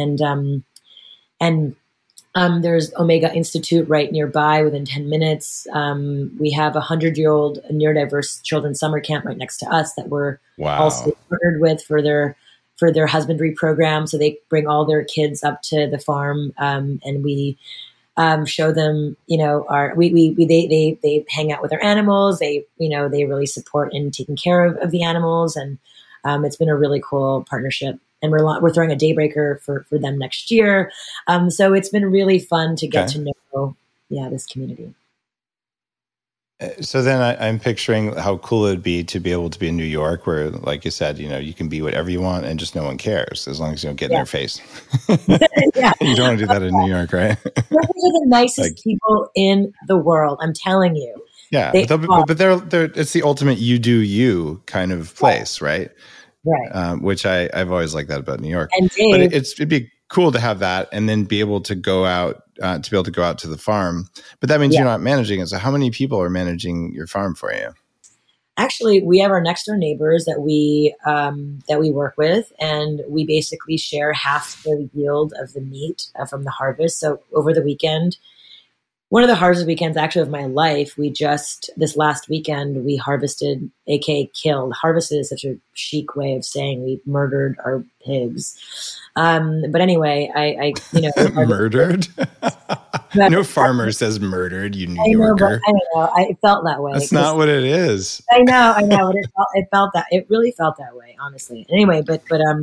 there's Omega Institute right nearby within 10 minutes. We have 100-year-old neurodiverse children's summer camp right next to us that we're also partnered with for their husbandry program. So they bring all their kids up to the farm, and we show them, they hang out with their animals. They really support in taking care of the animals. And it's been a really cool partnership. And we're throwing a Daybreaker for them next year. So it's been really fun to get to know, this community.
So then I'm picturing how cool it would be to be able to be in New York where, like you said, you can be whatever you want and just no one cares as long as you don't get in their face.
Yeah.
You don't want to do that in New York, right?
Those are the nicest people in the world. I'm telling you.
Yeah. But they're it's the ultimate you do you kind of place, right?
Right.
Which I've always liked that about New York.
And Dave,
but it'd be cool to have that and then be able to go out to the farm. But that means you're not managing it. So how many people are managing your farm for you?
Actually, we have our next door neighbors that we work with, and we basically share half the yield of the meat from the harvest. So over the weekend, one of the hardest weekends actually of my life, this last weekend, we harvested, aka killed. Harvested is such a chic way of saying we murdered our pigs. But anyway, I
murdered? No farmer says murdered, you New Yorker.
I know. It felt that way.
That's not what it is.
I know. But it really felt that way, honestly. Anyway, but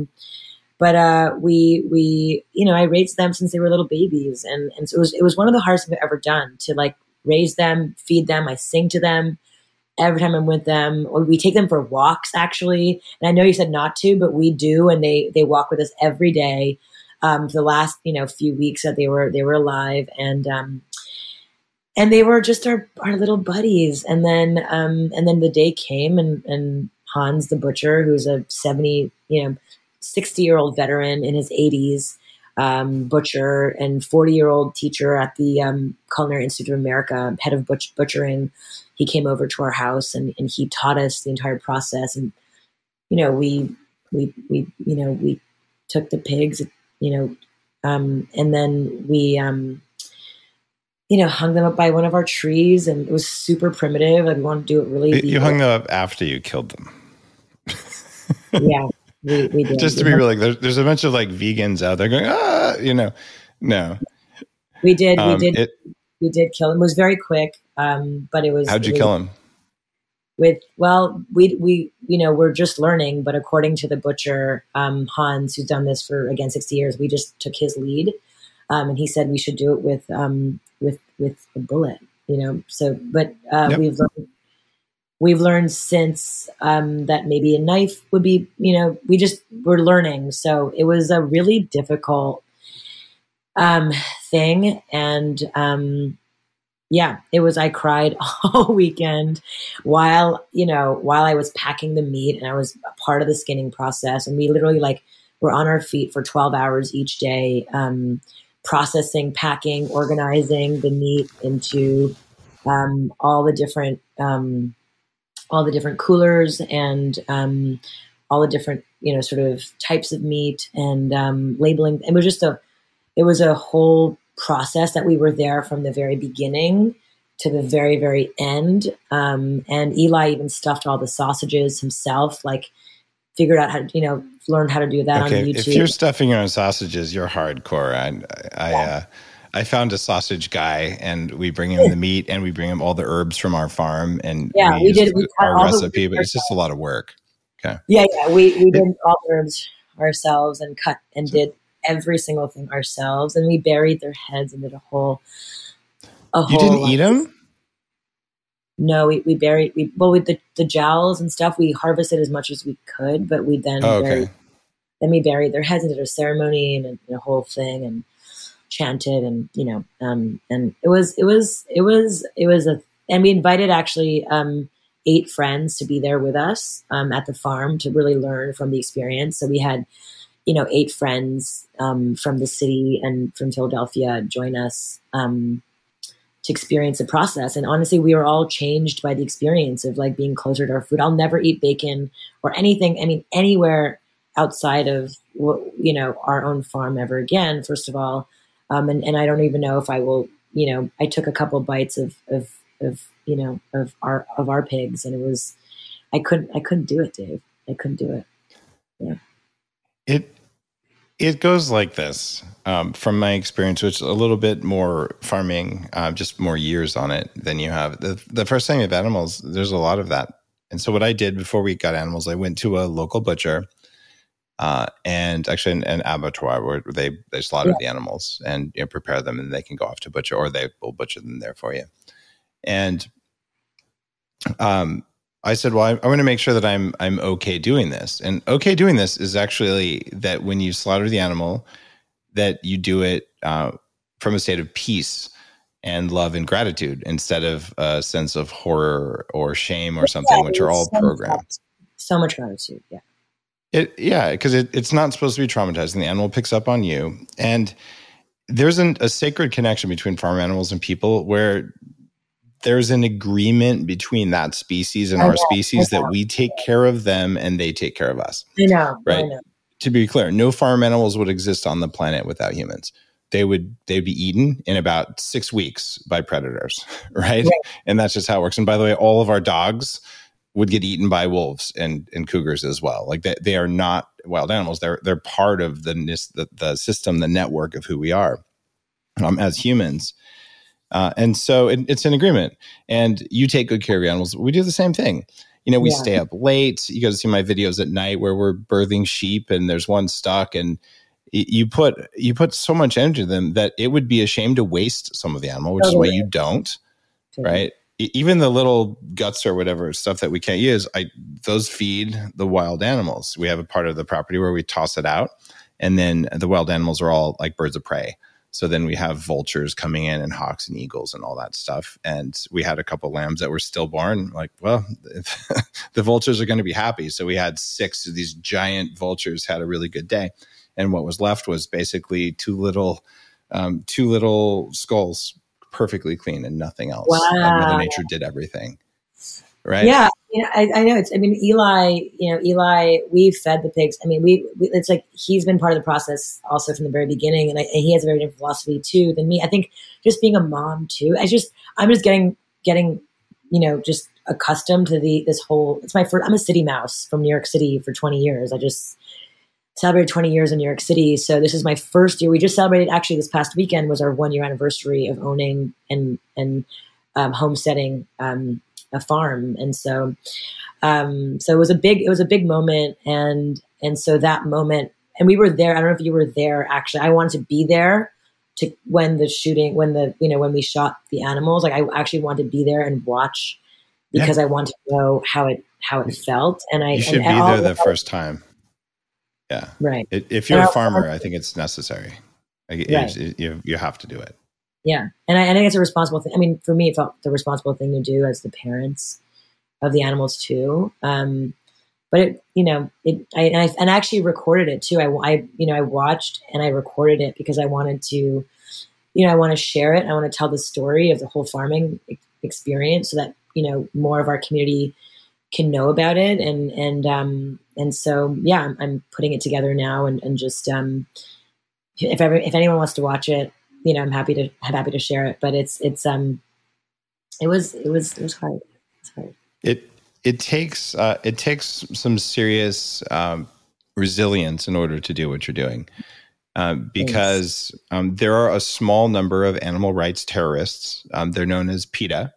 we I raised them since they were little babies, and so it was one of the hardest I've ever done to like raise them, feed them. I sing to them every time I'm with them. We take them for walks, actually. And I know you said not to, but we do, and they walk with us every day for the last few weeks that they were alive, and they were just our little buddies. And then the day came, and Hans the butcher, who's a 60-year-old veteran in his 80s, butcher and 40-year-old teacher at the Culinary Institute of America, head of butchering. He came over to our house and he taught us the entire process. And we took the pigs, and then we hung them up by one of our trees, and it was super primitive. Like we wanted to do it really.
You hung them up after you killed them.
Yeah. We did.
Just to be real, like there's a bunch of like vegans out there going, no.
We did. We did kill him. It was very quick, but it was.
How'd you kill him?
We're just learning, but according to the butcher, Hans, who's done this for, again, 60 years, we just took his lead. And he said we should do it with a bullet, so, but,
Yep.
we've learned since, that maybe a knife would be, we're learning. So it was a really difficult, thing. And, I cried all weekend while I was packing the meat, and I was a part of the skinning process. And we literally were on our feet for 12 hours each day, processing, packing, organizing the meat into, all the different coolers and, all the different, sort of types of meat and, labeling. It was a whole process that we were there from the very beginning to the very, very end. And Eli even stuffed all the sausages himself, figured out how to, learn how to do that on YouTube.
If you're stuffing your own sausages, you're hardcore. I found a sausage guy, and we bring him the meat, and we bring him all the herbs from our farm, and we did our recipe, but it's just a lot of work. Okay.
Yeah. We did all the herbs ourselves and cut and did every single thing ourselves, and we buried their heads and did a whole.
You didn't eat them?
No, we buried. With the jowls and stuff, we harvested as much as we could, but we then we buried their heads and did a ceremony and a whole thing and chanted and and it was and we invited actually 8 friends to be there with us at the farm to really learn from the experience. So we had 8 friends from the city and from Philadelphia join us to experience the process. And honestly, we were all changed by the experience of being closer to our food. I'll never eat bacon or anything. I mean, anywhere outside of our own farm ever again, first of all. And I don't even know if I will, I took a couple bites of our pigs, and it was, I couldn't do it, Dave. I couldn't do it. Yeah.
It goes like this, from my experience, which is a little bit more farming, just more years on it than you have. The first thing with animals, there's a lot of that. And so what I did before we got animals, I went to a local butcher, and actually an abattoir where they slaughter the animals and prepare them, and they can go off to butcher, or they will butcher them there for you. And I said, well, I want to make sure that I'm okay doing this. And okay doing this is actually that when you slaughter the animal, that you do it from a state of peace and love and gratitude instead of a sense of horror or shame or something, which are all programmed.
So much gratitude,
because it's not supposed to be traumatizing. The animal picks up on you. And there's a sacred connection between farm animals and people where there's an agreement between that species and our species that we take care of them and they take care of us.
I know.
Right.
I know.
To be clear, no farm animals would exist on the planet without humans. They'd be eaten in about 6 weeks by predators, right? And that's just how it works. And by the way, all of our dogs would get eaten by wolves and cougars as well. They are not wild animals. They're part of the system, the network of who we are as humans. And so it's an agreement, and you take good care of your animals. We do the same thing. We stay up late. You guys see my videos at night where we're birthing sheep and there's one stuck, and you put so much into them that it would be a shame to waste some of the animal, which is why you don't, right? Even the little guts or whatever stuff that we can't use, those feed the wild animals. We have a part of the property where we toss it out, and then the wild animals are all like birds of prey. So then we have vultures coming in and hawks and eagles and all that stuff. And we had a couple lambs that were stillborn. The vultures are going to be happy. So we had 6 of these giant vultures, had a really good day. And what was left was basically two little skulls, perfectly clean and nothing else.
Wow.
Mother Nature did everything. Right?
Yeah. I know. Eli, we fed the pigs. It's like he's been part of the process also from the very beginning. And he has a very different philosophy too than me. I think just being a mom too, I'm just getting, just accustomed to this whole, it's my first, I'm a city mouse from New York City for 20 years. celebrated 20 years in New York City. So this is my first year. We just celebrated, actually this past weekend was our 1 year anniversary of owning and homesteading a farm. And so it was a big moment. And so that moment, and we were there. I don't know if you were there, actually. I wanted to be there when we shot the animals. Like, I actually wanted to be there and watch, because I wanted to know how it felt. And
you should be there the first time. Yeah.
Right.
If you're a farmer, I think it's necessary. You have to do it.
Yeah. And I think it's a responsible thing. I mean, for me, it felt the responsible thing to do as the parents of the animals too. But I actually recorded it too. I watched and I recorded it because I wanted to, I want to share it. I want to tell the story of the whole farming experience so that, more of our community can know about it. And so, yeah, I'm putting it together now and just, if anyone wants to watch it, I'm happy to share it, but it was hard. It's hard.
It takes some serious resilience in order to do what you're doing, because there are a small number of animal rights terrorists. They're known as PETA,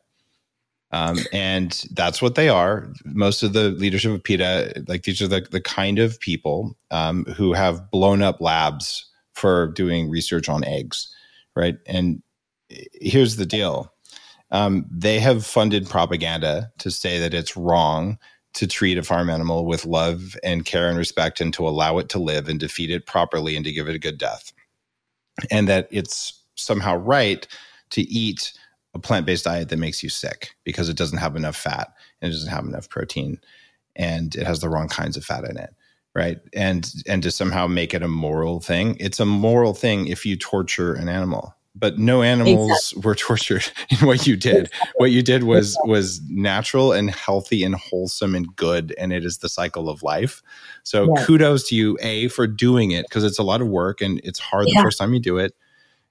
and that's what they are. Most of the leadership of PETA, like, these are the kind of people who have blown up labs for doing research on eggs, right? And here's the deal. They have funded propaganda to say that it's wrong to treat a farm animal with love and care and respect, and to allow it to live and to feed it properly and to give it a good death. And that it's somehow right to eat a plant-based diet that makes you sick because it doesn't have enough fat and it doesn't have enough protein and it has the wrong kinds of fat in it. Right. And to somehow make it a moral thing. It's a moral thing if you torture an animal. But no animals were tortured in what you did. What you did was natural and healthy and wholesome and good, and it is the cycle of life. So kudos to you, for doing it, because it's a lot of work and it's hard the first time you do it.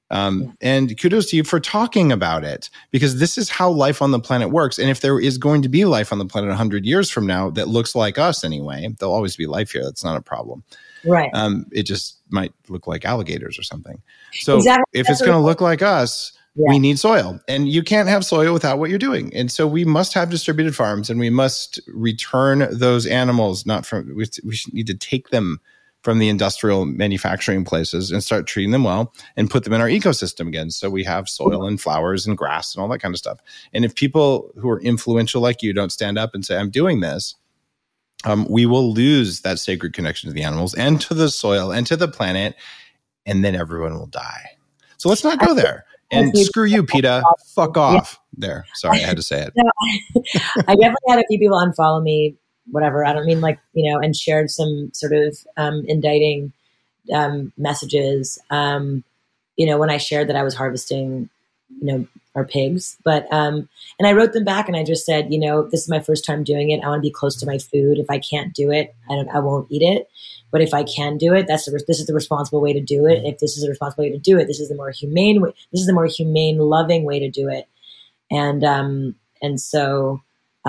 And kudos to you for talking about it, because this is how life on the planet works. And if there is going to be life on the planet 100 years from now that looks like us anyway, there'll always be life here. That's not a problem.
Right.
It just might look like alligators or something. So if it's going to look like us, we need soil, and you can't have soil without what you're doing. And so we must have distributed farms, and we must return those animals, we need to take them from the industrial manufacturing places and start treating them well and put them in our ecosystem again. So we have soil and flowers and grass and all that kind of stuff. And if people who are influential like you don't stand up and say, I'm doing this, we will lose that sacred connection to the animals and to the soil and to the planet, and then everyone will die. So let's not go there. And screw you, PETA. Fuck off. There. Sorry, I had to say it.
I definitely had a few people unfollow me, whatever. I don't mean and shared some sort of indicting messages, when I shared that I was harvesting, our pigs. But, and I wrote them back and I just said, this is my first time doing it. I want to be close to my food. If I can't do it, I won't eat it. But if I can do it, this is the responsible way to do it. If this is the responsible way to do it, this is the more humane way. This is the more humane, loving way to do it. And so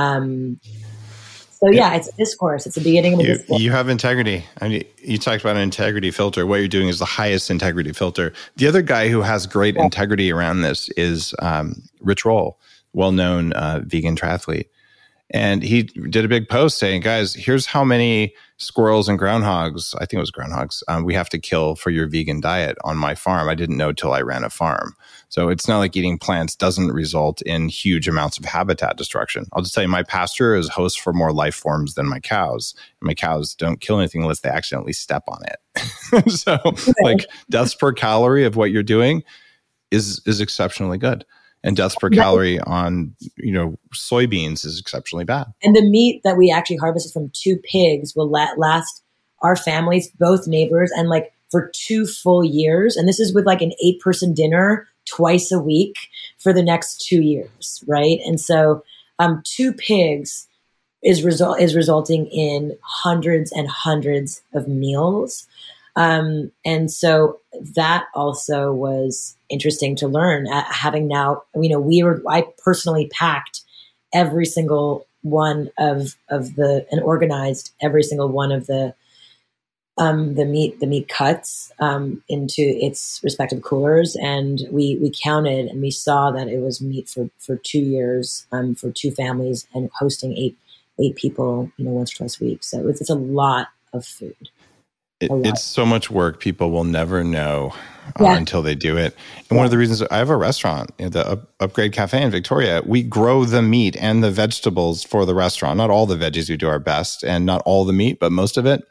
yeah, it's a discourse. It's the beginning of a discourse.
You have integrity. I mean, you talked about an integrity filter. What you're doing is the highest integrity filter. The other guy who has great integrity around this is Rich Roll, well-known vegan triathlete. And he did a big post saying, guys, here's how many squirrels and groundhogs, I think it was groundhogs, we have to kill for your vegan diet on my farm. I didn't know till I ran a farm. So it's not like eating plants doesn't result in huge amounts of habitat destruction. I'll just tell you, my pasture is host for more life forms than my cows. And my cows don't kill anything unless they accidentally step on it. So like deaths per calorie of what you're doing is exceptionally good. And deaths per calorie on, soybeans is exceptionally bad.
And the meat that we actually harvested from 2 pigs will last our families, both neighbors, and for 2 full years. And this is with an 8-person dinner twice a week for the next 2 years, right? And so 2 pigs is resulting in hundreds and hundreds of meals. And so that also was interesting to learn. Having now, I personally packed every single one and organized every single one of the the meat cuts into its respective coolers, and we counted and we saw that it was meat for 2 years for 2 families and hosting eight people, once or twice a week. So it's a lot of food.
It's so much work. People will never know until they do it. And one of the reasons I have a restaurant, the Upgrade Cafe in Victoria, we grow the meat and the vegetables for the restaurant. Not all the veggies, we do our best, and not all the meat, but most of it.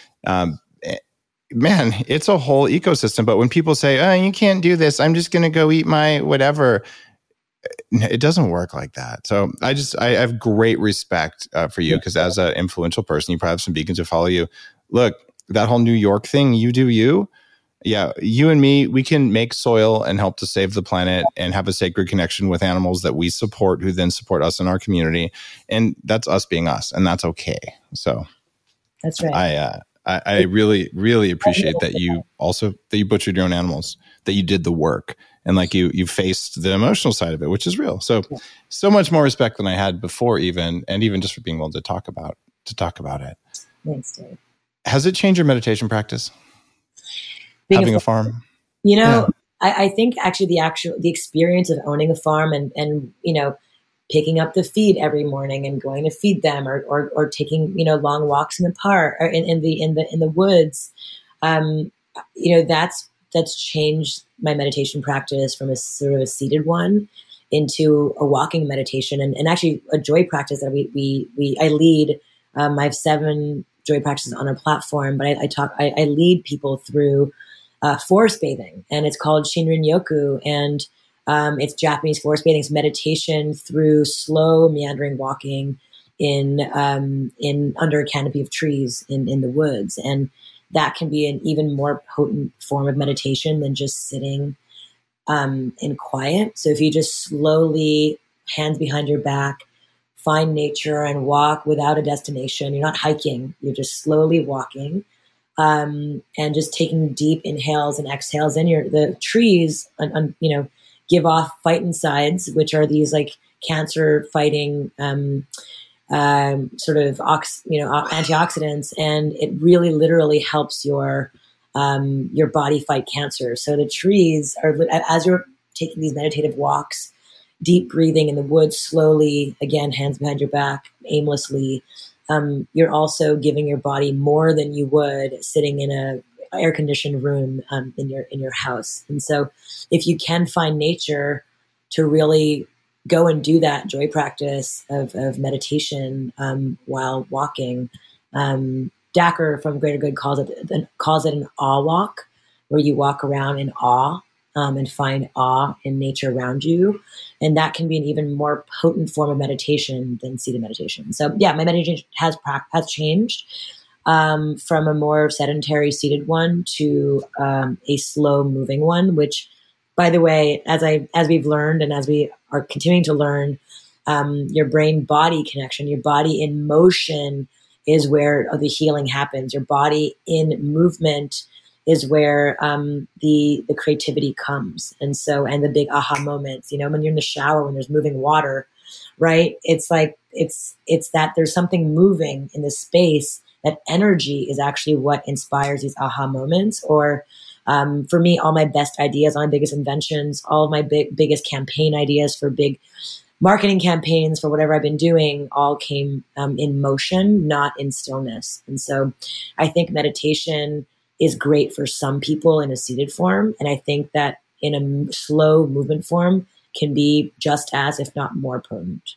Man, it's a whole ecosystem. But when people say, "Oh, you can't do this, I'm just going to go eat my whatever," it doesn't work like that. So I have great respect for you, because as an influential person, you probably have some beacons who follow you. Look, that whole New York thing, you do you. Yeah, you and me, we can make soil and help to save the planet and have a sacred connection with animals that we support, who then support us in our community. And that's us being us, and that's okay. So
that's right.
I really, really appreciate that you butchered your own animals, that you did the work, and like you faced the emotional side of it, which is real. So much more respect than I had before, even just for being willing to talk about it.
Thanks, Dave.
Has it changed your meditation practice? Having a farm?
I think actually the experience of owning a farm and picking up the feed every morning and going to feed them or taking, long walks in the park or in the woods. That's changed my meditation practice from a sort of a seated one into a walking meditation and actually a joy practice that I lead. I have 7 joy practices on our platform, but I lead people through forest bathing, and it's called Shinrin Yoku, and it's Japanese forest bathing. It's meditation through slow meandering walking in under a canopy of trees in the woods, and that can be an even more potent form of meditation than just sitting in quiet. So if you just slowly, hands behind your back, find nature and walk without a destination. You're not hiking. You're just slowly walking and just taking deep inhales and exhales. And the trees, give off phytoncides, which are these like cancer fighting sort of antioxidants, and it really literally helps your body fight cancer. So the trees are, as you're taking these meditative walks, deep breathing in the woods, slowly, again, hands behind your back, aimlessly, you're also giving your body more than you would sitting in a air-conditioned room in your house. And so if you can find nature to really go and do that joy practice of meditation while walking, Dacher from Greater Good calls it an awe walk, where you walk around in awe and find awe in nature around you. And that can be an even more potent form of meditation than seated meditation. So yeah, my meditation has changed from a more sedentary seated one to a slow moving one, which, by the way, as we've learned and as we are continuing to learn, your brain body connection, your body in motion is where the healing happens. Your body in movement is where the creativity comes. And the big aha moments, when you're in the shower, when there's moving water, right? It's like, it's that there's something moving in the space. That energy is actually what inspires these aha moments. Or for me, all my best ideas, all my biggest inventions, all of my biggest campaign ideas for big marketing campaigns, for whatever I've been doing, all came in motion, not in stillness. And so I think meditation is great for some people in a seated form. And I think that in a slow movement form can be just as, if not more potent.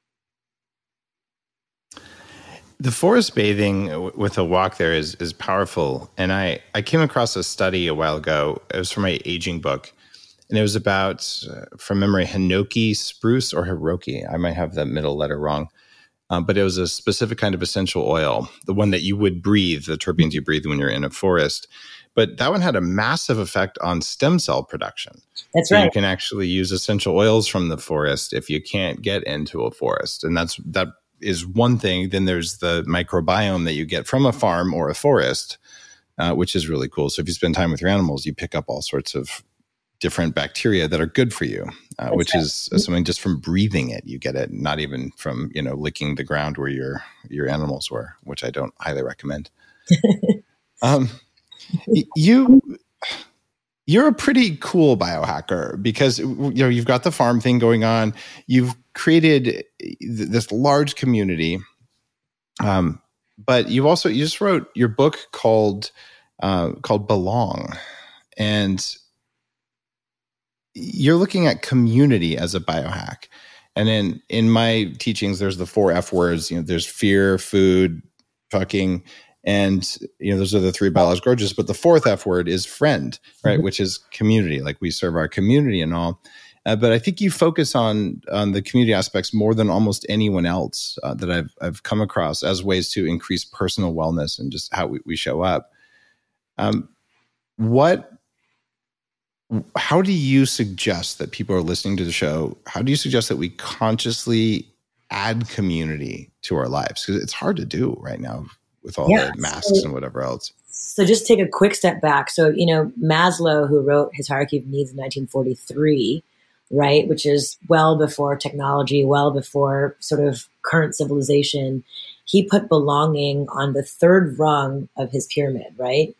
The forest bathing with a walk there is powerful. And I came across a study a while ago. It was from my aging book. And it was about, from memory, Hinoki spruce or Hiroki. I might have that middle letter wrong. But it was a specific kind of essential oil, the one that you would breathe, the terpenes you breathe when you're in a forest. But that one had a massive effect on stem cell production.
That's right.
You can actually use essential oils from the forest if you can't get into a forest. And that is one thing. Then there's the microbiome that you get from a farm or a forest, which is really cool. So if you spend time with your animals, you pick up all sorts of different bacteria that are good for you, which is something just from breathing it. You get it, not even from, licking the ground where your animals were, which I don't highly recommend. You're a pretty cool biohacker because you've got the farm thing going on. You've created this large community, but you just wrote your book called Belong, and you're looking at community as a biohack. And in my teachings, there's the 4 F words. There's fear, food, fucking. And, those are the 3 biological urges. But the 4th F word is friend, right? Which is community. Like we serve our community and all. But I think you focus on the community aspects more than almost anyone else that I've come across as ways to increase personal wellness and just how we show up. How do you suggest that people are listening to the show? How do you suggest that we consciously add community to our lives? Because it's hard to do right now with all the masks and whatever else.
So just take a quick step back. So, Maslow, who wrote his Hierarchy of Needs in 1943, right, which is well before technology, well before sort of current civilization, he put belonging on the 3rd rung of his pyramid, right?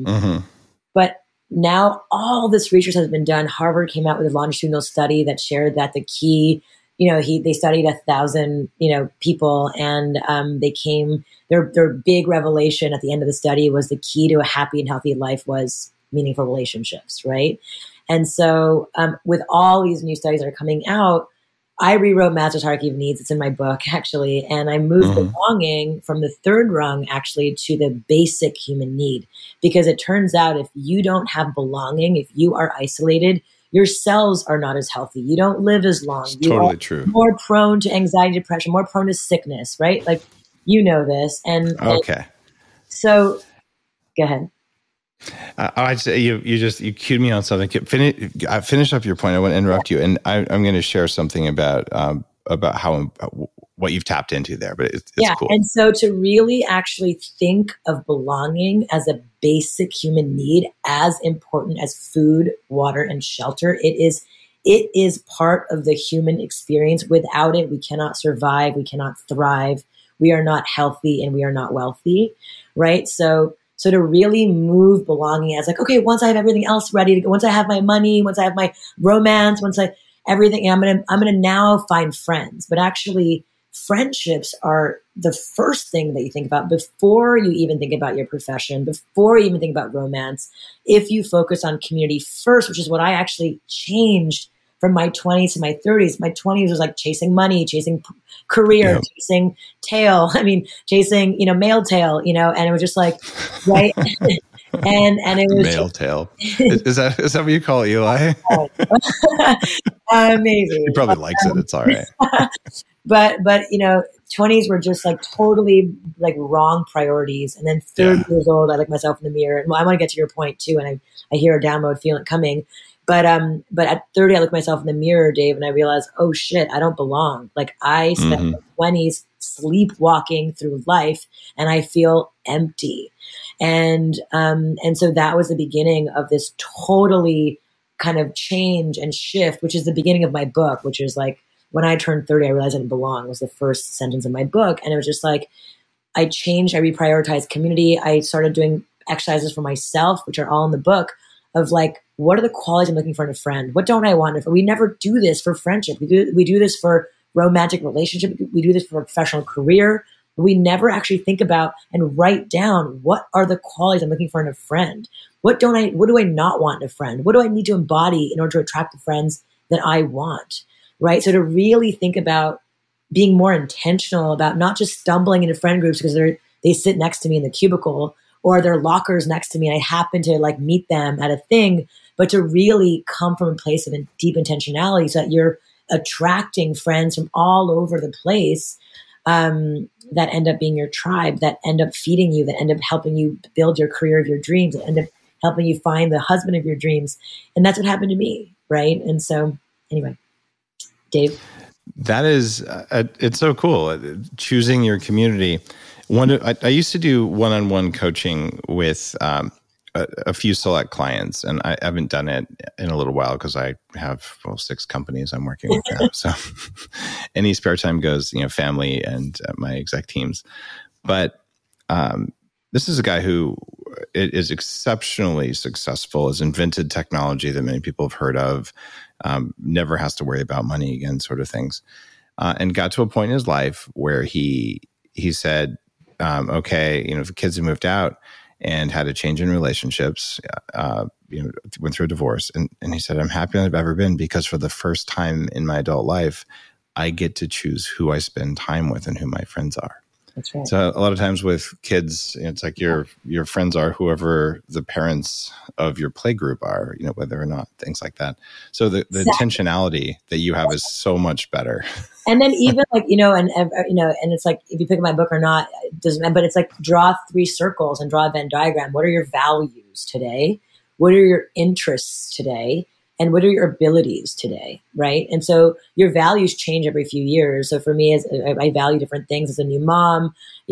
But now all this research has been done. Harvard came out with a longitudinal study that shared that the key, they studied 1,000, people, and their big revelation at the end of the study was the key to a happy and healthy life was meaningful relationships, right? And so with all these new studies that are coming out, I rewrote Maslow's Hierarchy of Needs. It's in my book, actually. And I moved belonging from the 3rd rung, actually, to the basic human need. Because it turns out if you don't have belonging, if you are isolated, your cells are not as healthy. You don't live as long.
It's totally true.
More prone to anxiety, depression, more prone to sickness, right? Like, this. And
okay.
So, go ahead.
I'd say you cued me on something. Finish up your point. I want to interrupt you, and I'm going to share something about how what you've tapped into there. But it's cool.
And so to really actually think of belonging as a basic human need, as important as food, water, and shelter, it is part of the human experience. Without it, we cannot survive. We cannot thrive. We are not healthy, and we are not wealthy, right? So to really move belonging as like, okay, once I have everything else ready to go, once I have my money, once I have my romance, everything, I'm gonna now find friends. But actually, friendships are the first thing that you think about before you even think about your profession, before you even think about romance. If you focus on community first, which is what I actually changed from my 20s to my 30s. My 20s was like chasing money, chasing career, chasing tail. Chasing, male tail, and it was just like, right. and it was
male tail. Is that what you call Eli?
Amazing.
He probably likes it. It's all right.
But 20s were just like totally like wrong priorities. And then 30 years old, I look myself in the mirror. And I want to get to your point too. And I hear a download, feel it coming. But at 30, I look myself in the mirror, Dave, and I realize, oh shit, I don't belong. Like I spent my 20s sleepwalking through life, and I feel empty. And so that was the beginning of this totally kind of change and shift, which is the beginning of my book, which is like when I turned 30, I realized I didn't belong was the first sentence of my book. And it was just like, I changed, I reprioritized community. I started doing exercises for myself, which are all in the book, of like, what are the qualities I'm looking for in a friend? What don't I want? We never do this for friendship. We do this for romantic relationship. We do this for a professional career. We never actually think about and write down what are the qualities I'm looking for in a friend. What do I not want in a friend? What do I need to embody in order to attract the friends that I want? Right? So to really think about being more intentional about not just stumbling into friend groups because they sit next to me in the cubicle or their lockers next to me and I happen to like meet them at a thing, but to really come from a place of deep intentionality so that you're attracting friends from all over the place that end up being your tribe, that end up feeding you, that end up helping you build your career of your dreams, that end up helping you find the husband of your dreams. And that's what happened to me, right? And so anyway, Dave.
That is, it's so cool. Choosing your community. I used to do one-on-one coaching with a few select clients, and I haven't done it in a little while because I have 6 companies I'm working with now. So any spare time goes, family and my exec teams. But this is a guy who it is exceptionally successful, has invented technology that many people have heard of, never has to worry about money again, sort of things. And got to a point in his life where he said, okay, the kids have moved out and had a change in relationships, went through a divorce. And he said, I'm happier than I've ever been because for the first time in my adult life, I get to choose who I spend time with and who my friends are.
That's right.
So a lot of times with kids, it's like your friends are whoever the parents of your play group are, whether or not, things like that. So the intentionality that you have is so much better.
And then even like, and it's like, if you pick up my book or not, it doesn't matter, but it's like draw 3 circles and draw a Venn diagram. What are your values today? What are your interests today? And what are your abilities today, right? And so your values change every few years. So for me, I value different things as a new mom,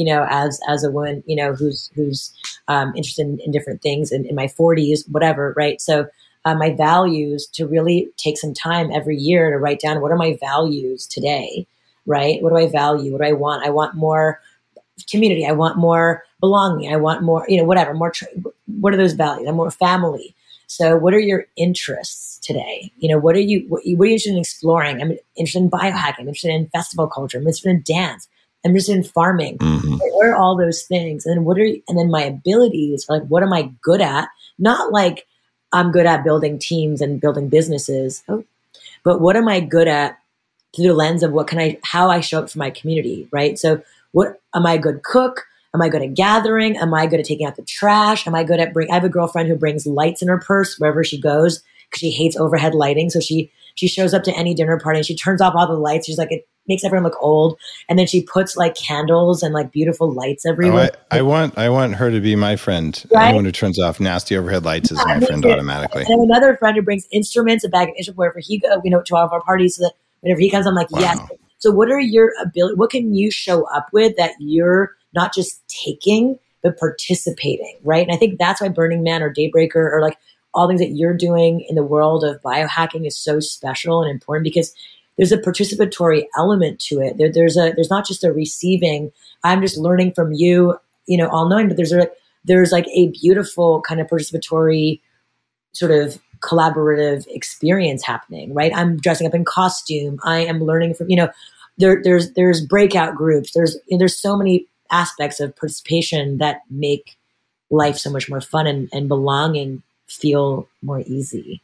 as a woman, who's interested in different things in my 40s, whatever, right? So my values, to really take some time every year to write down, what are my values today, right? What do I value? What do I want? I want more community. I want more belonging. I want more, whatever, more. What are those values? I'm more family. So what are your interests today? What are you interested in exploring? I'm interested in biohacking. I'm interested in festival culture. I'm interested in dance. I'm interested in farming. Mm-hmm. What are all those things? And then my abilities are like, what am I good at? Not like I'm good at building teams and building businesses, but what am I good at through the lens of how I show up for my community, right? So what am I a good cook? Am I good at gathering? Am I good at taking out the trash? Am I good at I have a girlfriend who brings lights in her purse wherever she goes because she hates overhead lighting. So she shows up to any dinner party and she turns off all the lights. She's like, it makes everyone look old. And then she puts like candles and like beautiful lights everywhere.
I want her to be my friend. Right? Anyone who turns off nasty overhead lights is my friend automatically. And
I have another friend who brings instruments, a bag of instruments wherever he goes, to all of our parties, so that whenever he comes, I'm like, wow. Yes. So what are your ability? What can you show up with that you're not just taking, but participating, right? And I think that's why Burning Man or Daybreaker or like all things that you're doing in the world of biohacking is so special and important because there's a participatory element to it. There's not just a receiving, I'm just learning from you, all knowing, but there's like a beautiful kind of participatory sort of collaborative experience happening, right? I'm dressing up in costume. I am learning from, there's breakout groups. There's so many aspects of participation that make life so much more fun and belonging feel more easy,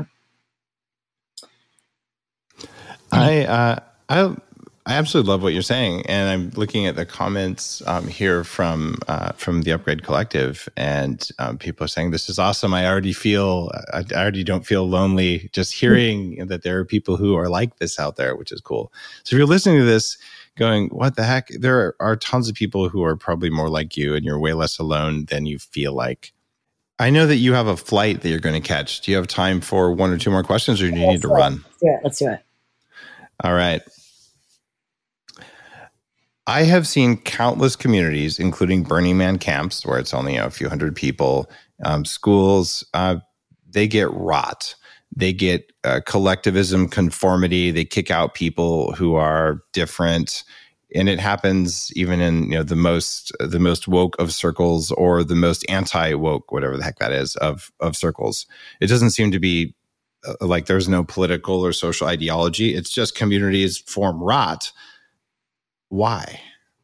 I absolutely love what you're saying, and I'm looking at the comments here from the Upgrade Collective, and people are saying this is awesome. I already don't feel lonely just hearing that there are people who are like this out there, which is cool. So if you're listening to this going, what the heck? There are tons of people who are probably more like you, and you're way less alone than you feel like. I know that you have a flight that you're going to catch. Do you have time for 1 or 2 more questions, or do you need to run?
Let's do it.
All right. I have seen countless communities, including Burning Man camps, where it's only a few hundred people, schools, they get rot. They get collectivism, conformity. They kick out people who are different. And it happens even in the most woke of circles or the most anti-woke, whatever the heck that is, of circles. It doesn't seem to be like there's no political or social ideology. It's just communities form rot. Why?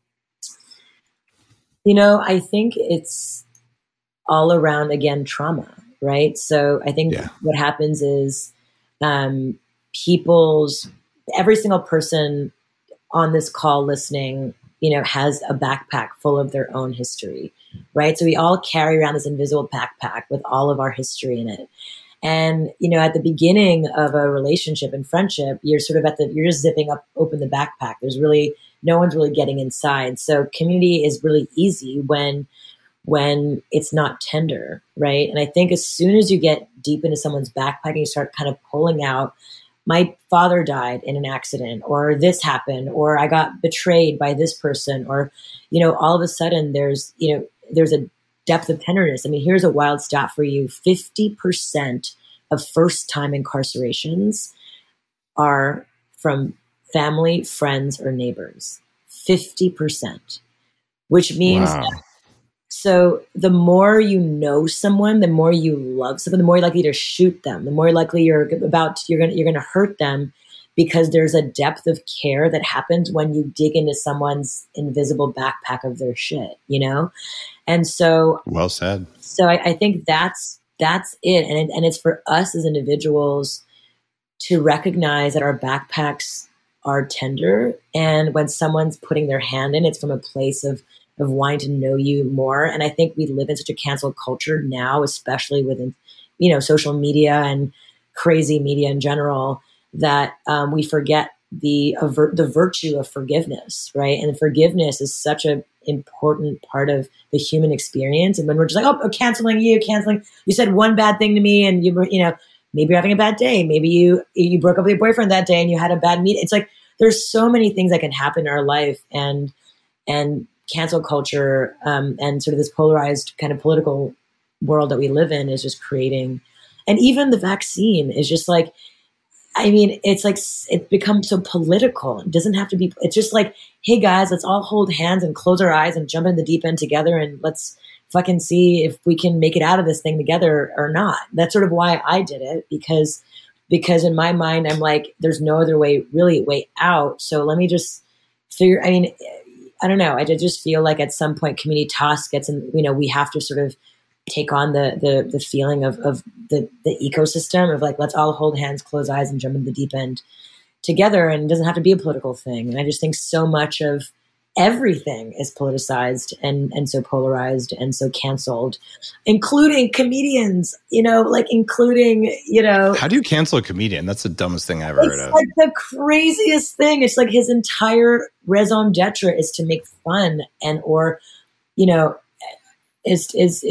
I think it's all around, again, trauma, right? So I think what happens is every single person on this call listening, has a backpack full of their own history, right? So we all carry around this invisible backpack with all of our history in it. And, at the beginning of a relationship and friendship, you're sort of you're just zipping open the backpack. There's really, no one's really getting inside. So community is really easy when it's not tender, right? And I think as soon as you get deep into someone's backpack and you start kind of pulling out, my father died in an accident, or this happened, or I got betrayed by this person, or, all of a sudden there's a depth of tenderness. I mean, here's a wild stat for you. 50% of first-time incarcerations are from family, friends, or neighbors. 50%, which means that So the more you know someone, the more you love someone, the more you're likely to shoot them, the more likely you're going to hurt them, because there's a depth of care that happens when you dig into someone's invisible backpack of their shit, you know? And so,
well said.
So I think that's it. And it's for us as individuals to recognize that our backpacks are tender. And when someone's putting their hand in, it's from a place of wanting to know you more. And I think we live in such a cancel culture now, especially within, social media and crazy media in general, that we forget the virtue of forgiveness, right? And forgiveness is such an important part of the human experience. And when we're just like, canceling, you said one bad thing to me, and maybe you're having a bad day. Maybe you broke up with your boyfriend that day and you had a bad meeting. It's like, there's so many things that can happen in our life, and cancel culture and sort of this polarized kind of political world that we live in is just creating. And even the vaccine is just like, it's like, it becomes so political. It doesn't have to be, it's just like, hey guys, let's all hold hands and close our eyes and jump in the deep end together. And let's fucking see if we can make it out of this thing together or not. That's sort of why I did it, because in my mind, I'm like, there's no other way out. So let me just figure, I don't know. I just feel like at some point community task gets in, we have to sort of take on the feeling of the ecosystem of like, let's all hold hands, close eyes, and jump in the deep end together. And it doesn't have to be a political thing. And I just think so much of everything is politicized and so polarized and so canceled, including comedians, including.
How do you cancel a comedian? That's the dumbest thing I've ever heard of.
It's like the craziest thing. It's like his entire raison d'etre is to make fun is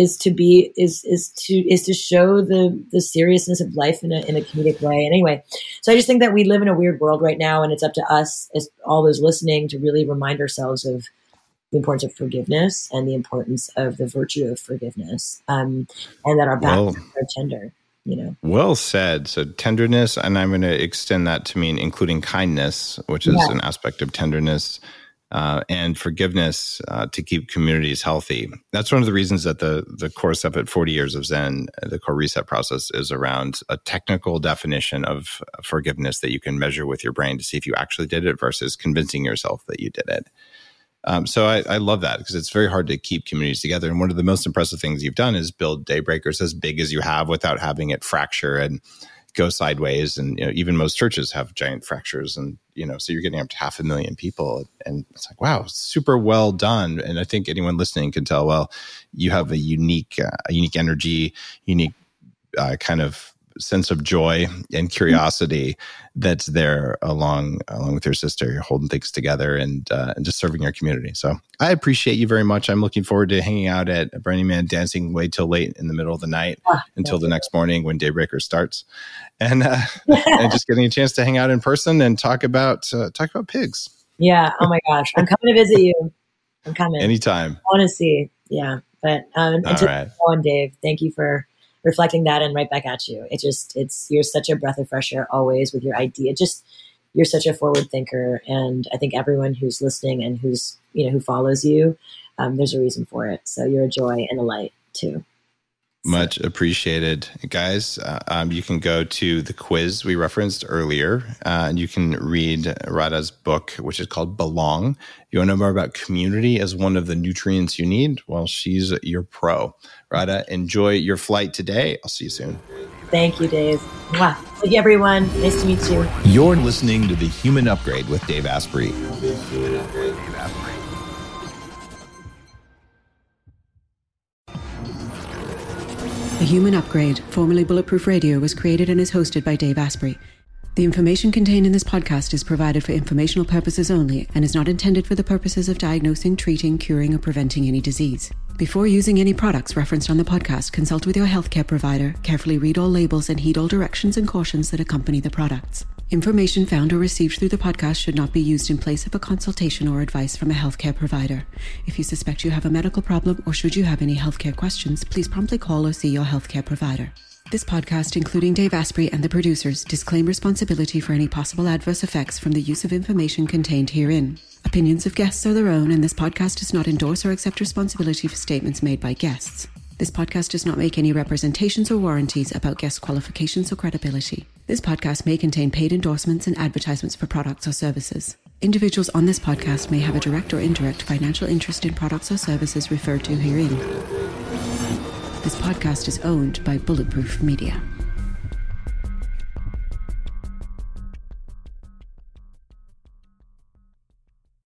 to show the seriousness of life in a comedic way. And anyway, so I just think that we live in a weird world right now, and it's up to us as all those listening to really remind ourselves of the importance of forgiveness and the importance of the virtue of forgiveness, and that our backs are tender.
Well said. So tenderness, and I'm going to extend that to mean including kindness, which is an aspect of tenderness. And forgiveness to keep communities healthy. That's one of the reasons that the core stuff at 40 Years of Zen, the core reset process, is around a technical definition of forgiveness that you can measure with your brain to see if you actually did it versus convincing yourself that you did it. So I love that, because it's very hard to keep communities together. And one of the most impressive things you've done is build Daybreakers as big as you have without having it fracture and go sideways. And even most churches have giant fractures, and so you're getting up to 500,000 people, and it's like, wow, super well done. And I think anyone listening can tell, well, you have a unique energy, unique kind of sense of joy and curiosity that's there along with your sister. You're holding things together and just serving your community. So I appreciate you very much. I'm looking forward to hanging out at Burning Man, dancing way till late in the middle of the night until the next morning when Daybreaker starts, and just getting a chance to hang out in person and talk about pigs.
Yeah. Oh my gosh. I'm coming to visit you. I'm coming.
Anytime.
I want to see. Yeah. But until on, Dave, thank you for reflecting that, and right back at you. You're such a breath of fresh air always with your idea. You're such a forward thinker. And I think everyone who's listening and who's, who follows you, there's a reason for it. So you're a joy and a light too.
Much appreciated, guys. You can go to the quiz we referenced earlier, and you can read Radha's book, which is called Belong. You want to know more about community as one of the nutrients you need? Well, she's your pro. Radha, enjoy your flight today. I'll see you soon.
Thank you, Dave. Mwah. Thank you, everyone. Nice to meet you.
You're listening to The Human Upgrade with Dave Asprey.
The Human Upgrade, formerly Bulletproof Radio, was created and is hosted by Dave Asprey. The information contained in this podcast is provided for informational purposes only and is not intended for the purposes of diagnosing, treating, curing, or preventing any disease. Before using any products referenced on the podcast, consult with your healthcare provider, carefully read all labels, and heed all directions and cautions that accompany the products. Information found or received through the podcast should not be used in place of a consultation or advice from a healthcare provider. If you suspect you have a medical problem or should you have any healthcare questions, please promptly call or see your healthcare provider. This podcast, including Dave Asprey and the producers, disclaim responsibility for any possible adverse effects from the use of information contained herein. Opinions of guests are their own, and this podcast does not endorse or accept responsibility for statements made by guests. This podcast does not make any representations or warranties about guest qualifications or credibility. This podcast may contain paid endorsements and advertisements for products or services. Individuals on this podcast may have a direct or indirect financial interest in products or services referred to herein. This podcast is owned by Bulletproof Media.